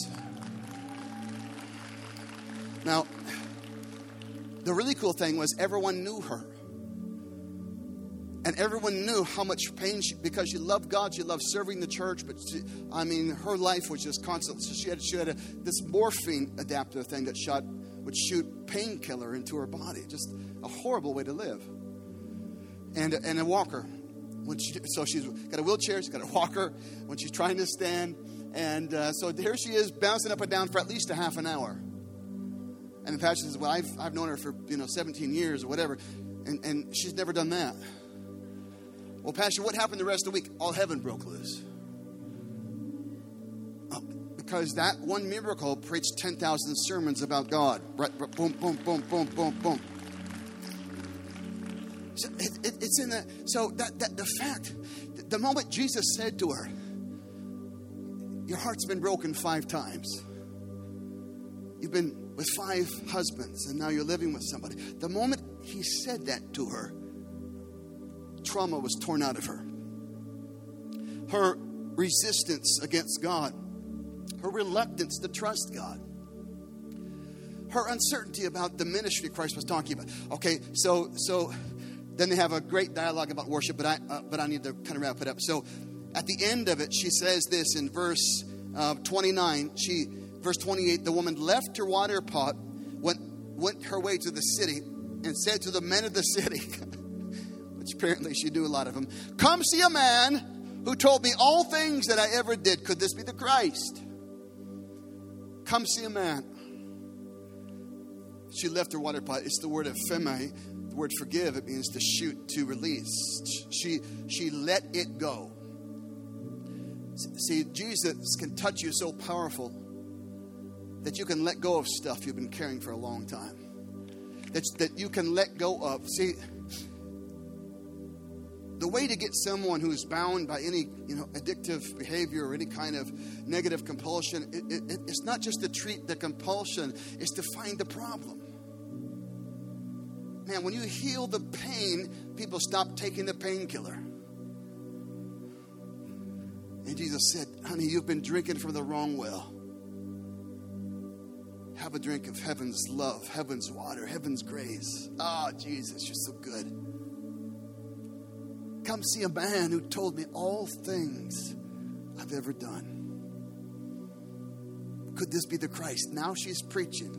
Now, the really cool thing was everyone knew her. And everyone knew how much pain she, because she loved God, she loved serving the church, but she, I mean, her life was just constant. So she had, she had a, this morphine adapter thing that shot, would shoot painkiller into her body. Just a horrible way to live. And, and a walker. when she, so she's got a wheelchair, she's got a walker when she's trying to stand. And uh, so here she is bouncing up and down for at least a half an hour. And the pastor says, well, I've, I've known her for, you know, seventeen years or whatever. And, and she's never done that. Well, Pastor, what happened the rest of the week? All heaven broke loose. Oh, because that one miracle preached ten thousand sermons about God. Right, right, boom, boom, boom, boom, boom, boom. So it, it, it's in the, so that, that the fact, the moment Jesus said to her, your heart's been broken five times. You've been with five husbands and now you're living with somebody. The moment he said that to her, trauma was torn out of her. Her resistance against God, her reluctance to trust God, her uncertainty about the ministry Christ was talking about. Okay, so so then they have a great dialogue about worship, but I uh, but I need to kind of wrap it up. So at the end of it, she says this in verse uh, twenty-nine. She verse twenty-eight. The woman left her water pot, went went her way to the city, and said to the men of the city, which apparently she knew a lot of them, come see a man who told me all things that I ever did. Could this be the Christ? Come see a man. She left her water pot. It's the word epheme. The word forgive, it means to shoot, to release. She, she let it go. See, Jesus can touch you so powerful that you can let go of stuff you've been carrying for a long time. That, that you can let go of. See, the way to get someone who's bound by any, you know, addictive behavior or any kind of negative compulsion, it, it, it's not just to treat the compulsion, it's to find the problem. Man, when you heal the pain, people stop taking the painkiller. And Jesus said, honey, you've been drinking from the wrong well. Have a drink of heaven's love, heaven's water, heaven's grace. Ah, oh, Jesus, you're so good. Come see a man who told me all things I've ever done. Could this be the Christ? Now she's preaching.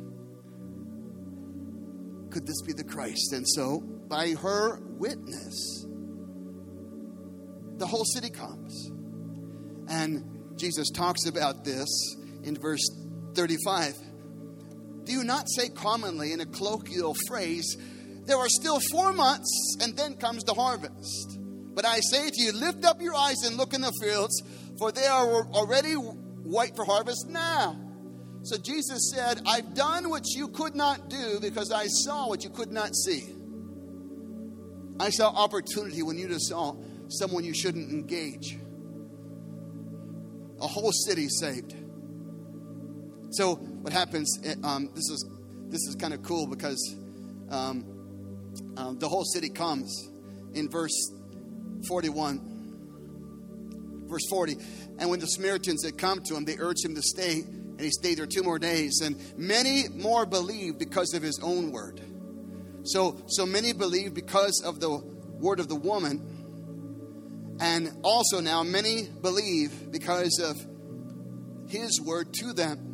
Could this be the Christ? And so, by her witness, the whole city comes. And Jesus talks about this in verse thirty-five. Do you not say commonly in a colloquial phrase, there are still four months and then comes the harvest? But I say to you, lift up your eyes and look in the fields, for they are already white for harvest now. So Jesus said, I've done what you could not do because I saw what you could not see. I saw opportunity when you just saw someone you shouldn't engage. A whole city saved. So what happens, um, this is this is kind of cool because um, um, the whole city comes in verse forty-one. Verse forty. And when the Samaritans had come to him, they urged him to stay. And he stayed there two more days. And many more believed because of his own word. So, so many believed because of the word of the woman. And also now many believe because of his word to them.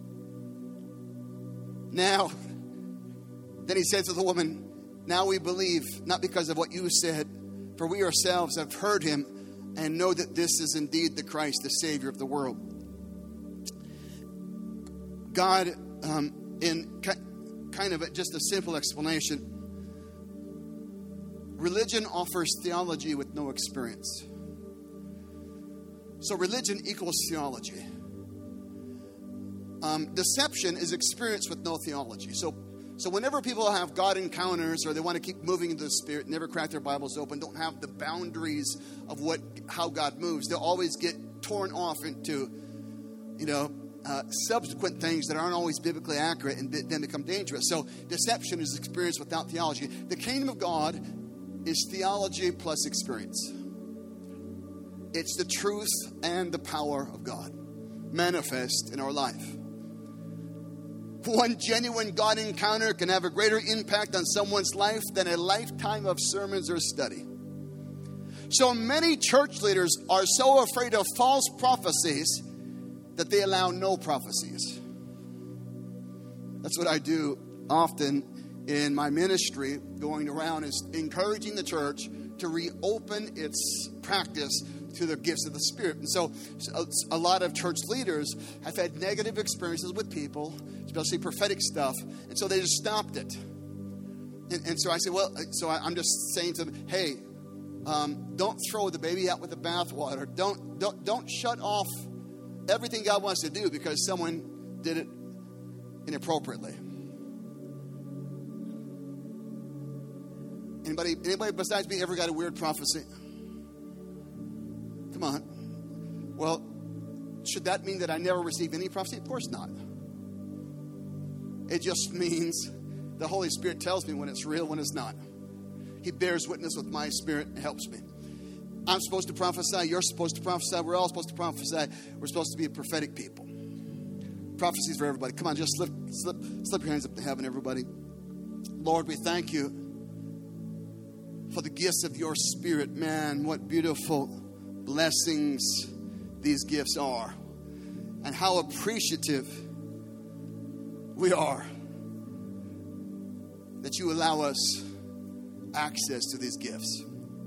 Now, then he said to the woman, now we believe, not because of what you said, for we ourselves have heard him and know that this is indeed the Christ, the Savior of the world. God, um, in kind of a, just a simple explanation, religion offers theology with no experience. So religion equals theology. Um, deception is experience with no theology. So, so whenever people have God encounters or they want to keep moving into the Spirit, never crack their Bibles open, don't have the boundaries of what how God moves, they'll always get torn off into, you know, Uh, subsequent things that aren't always biblically accurate and then become dangerous. So deception is experience without theology. The kingdom of God is theology plus experience. It's the truth and the power of God manifest in our life. One genuine God encounter can have a greater impact on someone's life than a lifetime of sermons or study. So many church leaders are so afraid of false prophecies that they allow no prophecies. That's what I do often in my ministry, going around is encouraging the church to reopen its practice to the gifts of the Spirit. And so a lot of church leaders have had negative experiences with people, especially prophetic stuff, and so they just stopped it. And, and so I say, well, so I, I'm just saying to them, hey, um, don't throw the baby out with the bathwater. Don't, don't, don't shut off everything God wants to do because someone did it inappropriately. Anybody, anybody besides me ever got a weird prophecy? Come on. Well, should that mean that I never receive any prophecy? Of course not. It just means the Holy Spirit tells me when it's real, when it's not. He bears witness with my spirit and helps me. I'm supposed to prophesy. You're supposed to prophesy. We're all supposed to prophesy. We're supposed to be a prophetic people. Prophecies for everybody. Come on, just slip, slip, slip your hands up to heaven, everybody. Lord, we thank you for the gifts of your Spirit. Man, what beautiful blessings these gifts are. And how appreciative we are that you allow us access to these gifts.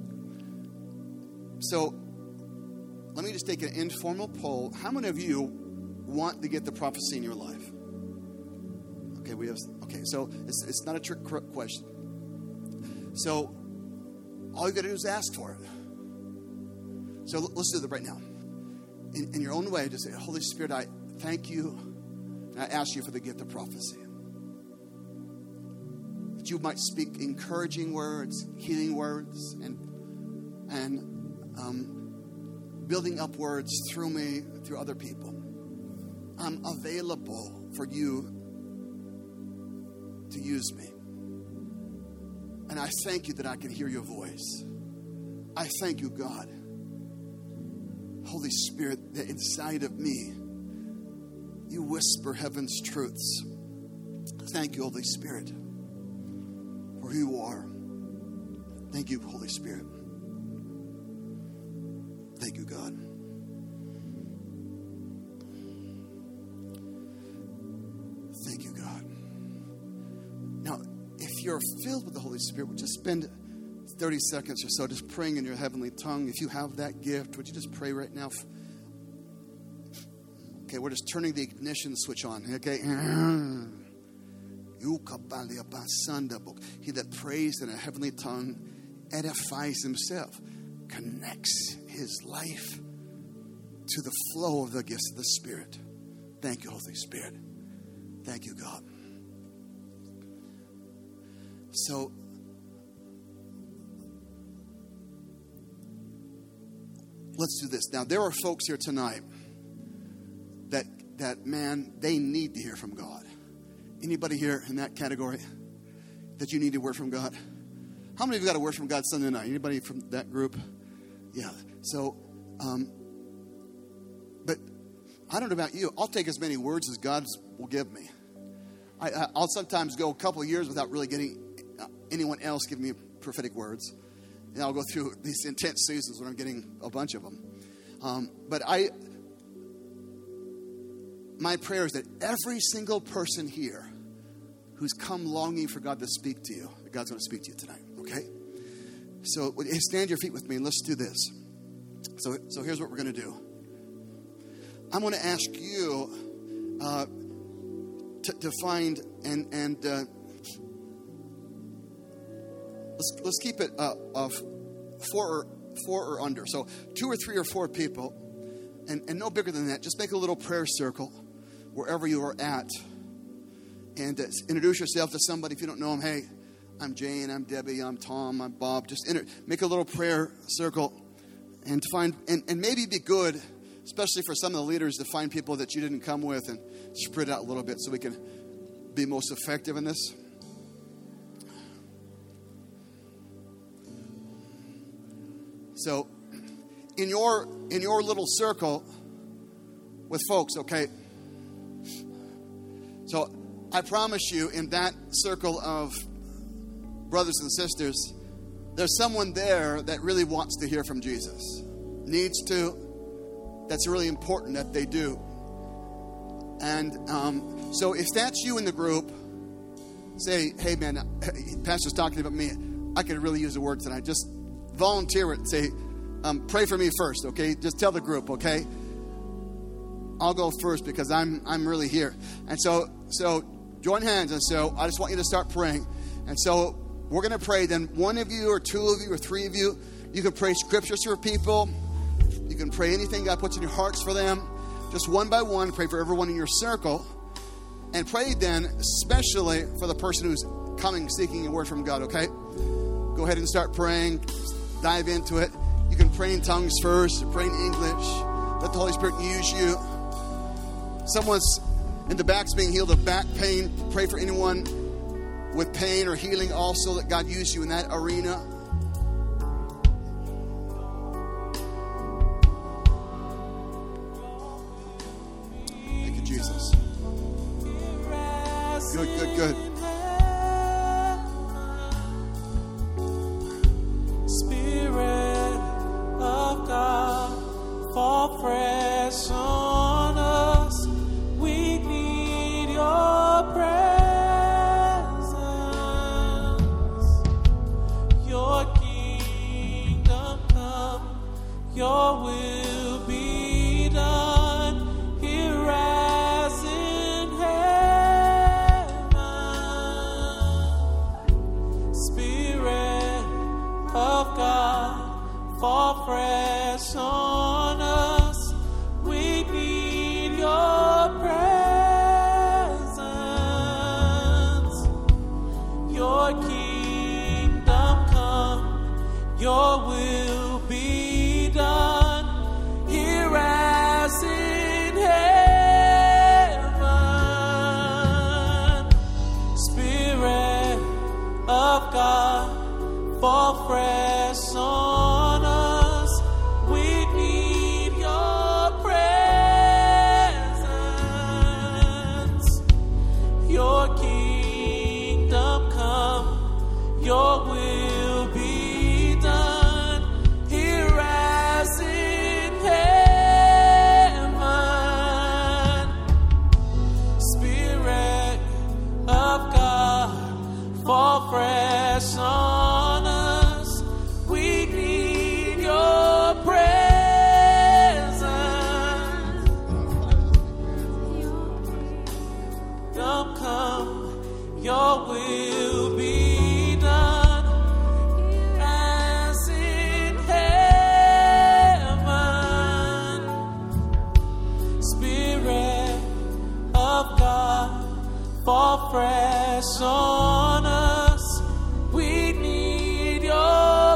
So, let me just take an informal poll. How many of you want to get the prophecy in your life? Okay, we have. Okay, so it's, it's not a trick question. So, all you got to do is ask for it. So let's do that right now. In, in your own way, just say, Holy Spirit, I thank you, and I ask you for the gift of prophecy. That you might speak encouraging words, healing words, and and um, building up words through me, through other people. I'm available for you to use me. And I thank you that I can hear your voice. I thank you, God. Holy Spirit, that inside of me, you whisper heaven's truths. Thank you, Holy Spirit, for who you are. Thank you, Holy Spirit. Thank you, God. Thank you, God. Now, if you're filled with the Holy Spirit, would you spend thirty seconds or so just praying in your heavenly tongue? If you have that gift, would you just pray right now? Okay, we're just turning the ignition switch on. Okay. He that prays in a heavenly tongue edifies himself, connects his life to the flow of the gifts of the Spirit. Thank you, Holy Spirit. Thank you, God. So, let's do this. Now, there are folks here tonight that, that man, they need to hear from God. Anybody here in that category that you need a word from God? How many of you got a word from God Sunday night? Anybody from that group? Yeah. So, um, but I don't know about you. I'll take as many words as God will give me. I, I, I'll sometimes go a couple of years without really getting uh, anyone else giving me prophetic words. And I'll go through these intense seasons when I'm getting a bunch of them. Um, but I, my prayer is that every single person here who's come longing for God to speak to you, that God's going to speak to you tonight, okay? So stand your feet with me and let's do this. So, so here's what we're going to do. I'm going to ask you uh, to, to find and and uh, let's let's keep it uh, of four or four or under. So two or three or four people, and, and no bigger than that. Just make a little prayer circle wherever you are at, and uh, introduce yourself to somebody if you don't know them. Hey, I'm Jane. I'm Debbie. I'm Tom. I'm Bob. Just enter, make a little prayer circle, and to find and, and maybe be good, especially for some of the leaders, to find people that you didn't come with and spread out a little bit so we can be most effective in this. So, in your in your little circle with folks, okay. So, I promise you, in that circle of brothers and sisters, there's someone there that really wants to hear from Jesus, needs to. That's really important that they do. And um, so, if that's you in the group, say, "Hey, man, Pastor's talking about me. I could really use a word tonight. Just volunteer it. Say, um, pray for me first, okay? Just tell the group, okay? I'll go first because I'm I'm really here. And so so join hands. And so I just want you to start praying. And so we're going to pray. Then one of you or two of you or three of you, you can pray scriptures for people. You can pray anything God puts in your hearts for them. Just one by one, pray for everyone in your circle. And pray then especially for the person who's coming, seeking a word from God, okay? Go ahead and start praying. Dive into it. You can pray in tongues first, or pray in English. Let the Holy Spirit use you. Someone's in the back's being healed of back pain. Pray for anyone with pain or healing also, that God use you in that arena. Thank you, Jesus. Good, good, good. Spirit of God, fall fresh on us. We need your presence. Your kingdom come, your will be done here as in heaven. Spirit of God, fall fresh on us. We need your presence. Your kingdom come, your will be done here as in heaven. Spirit of God, fall fresh on us. We need your presence. Your kingdom come, your will be done here as in heaven. Spirit of God, fall fresh on us. We need your presence. Come, come, your will be done as in heaven. Spirit of God, fall fresh on us. We need your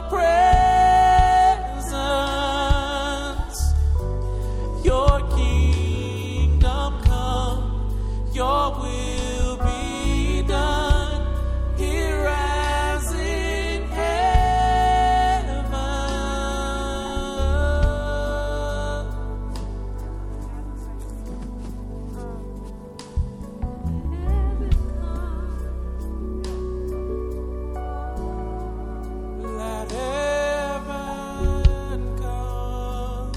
presence. Your kingdom come, your will be done here as in heaven. Let heaven come.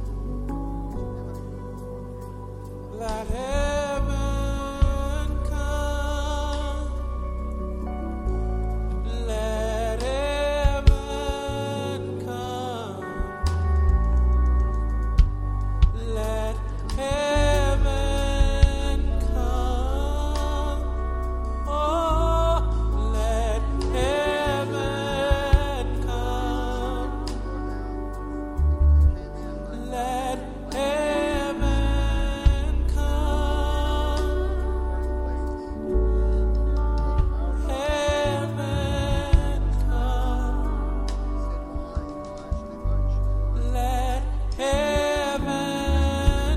Let heaven come. Let heaven come. Let heaven come. Oh, let heaven come. Let heaven come. Heaven come. Let heaven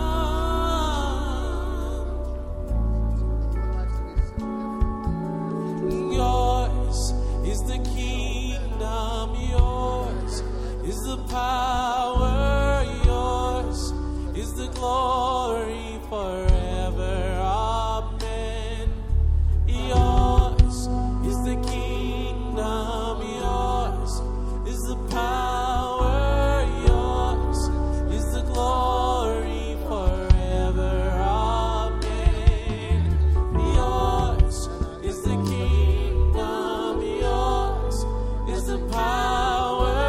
come. Yours is the kingdom, yours is the power, yours is the glory forever. Amen. Yours is the kingdom, yours is the power, yours is the glory forever. Amen. Yours is the kingdom, yours is the power,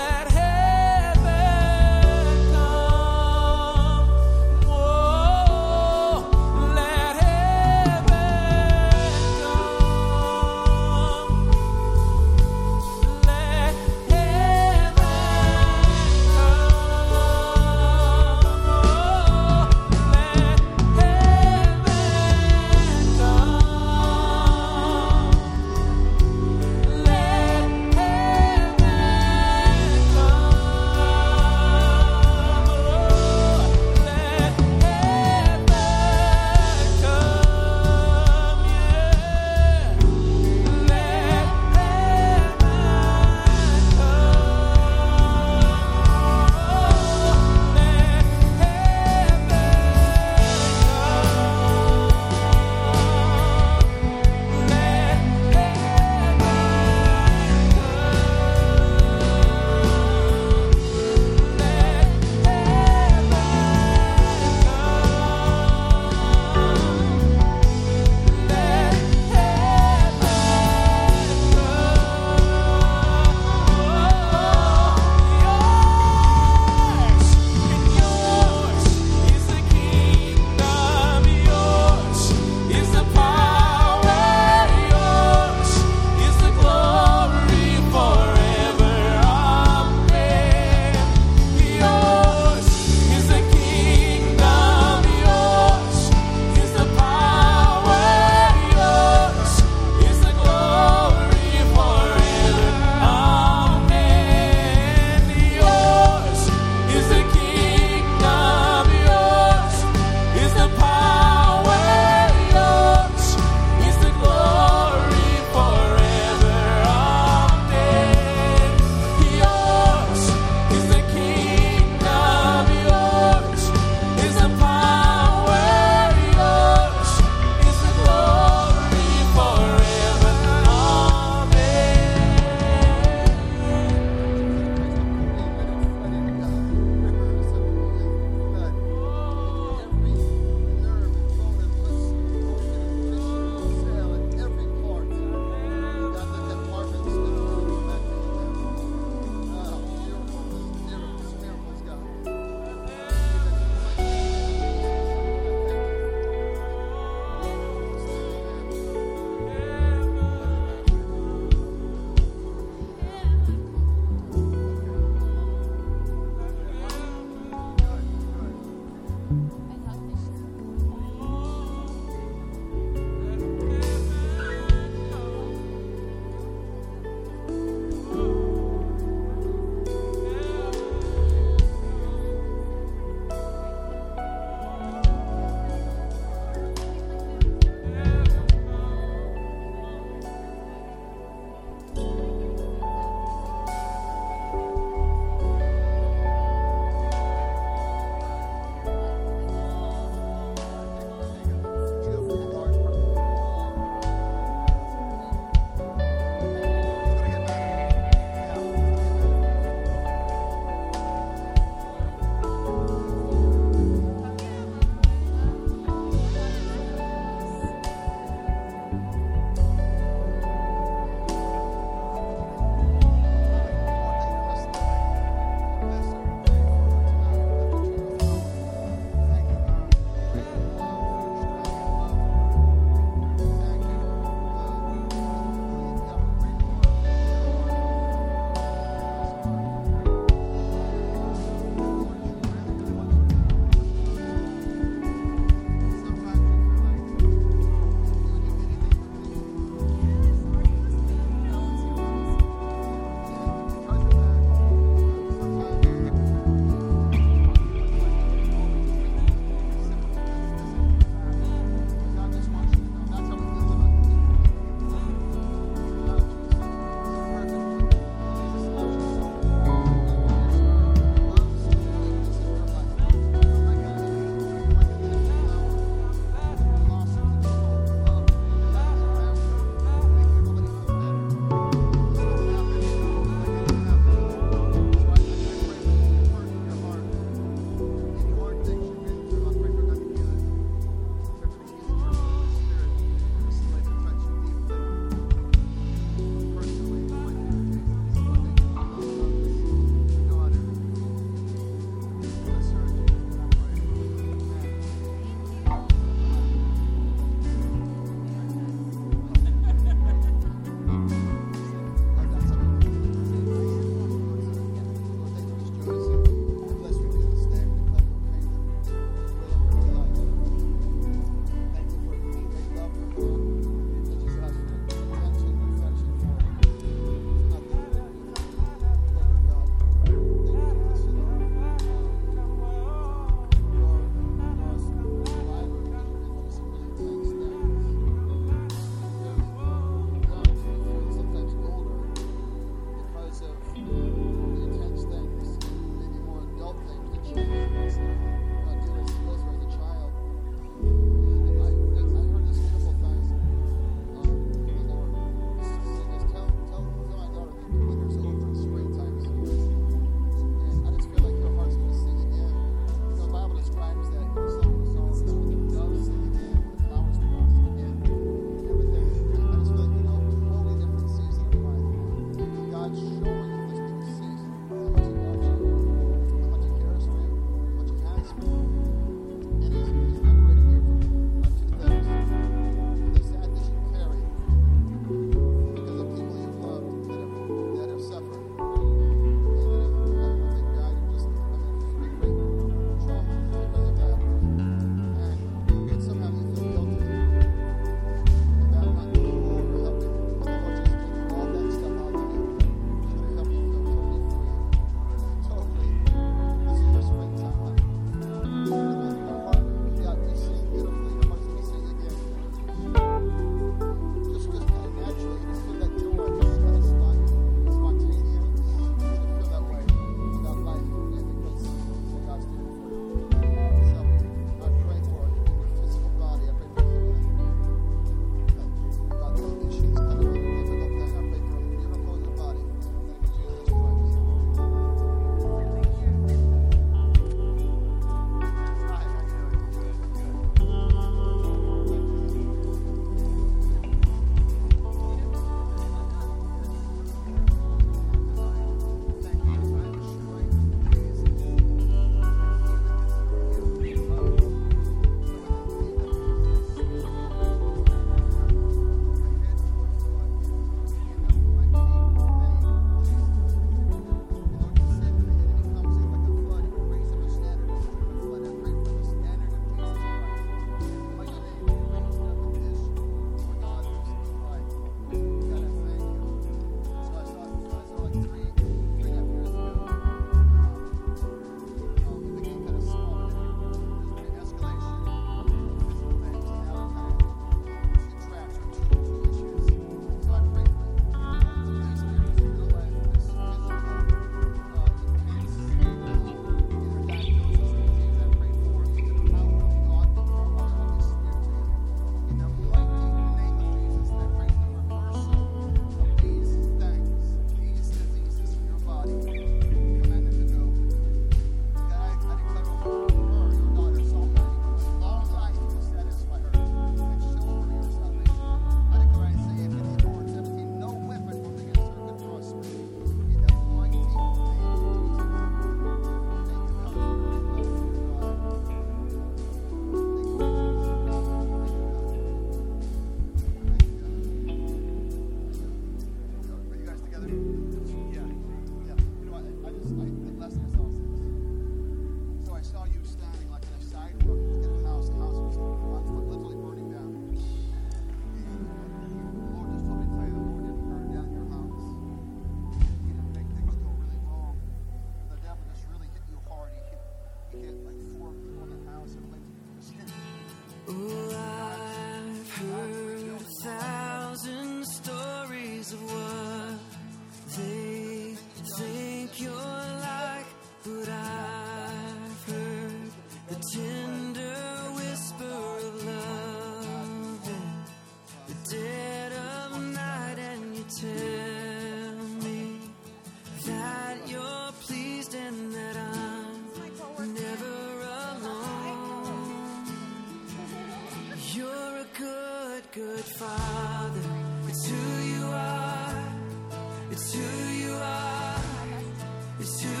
is who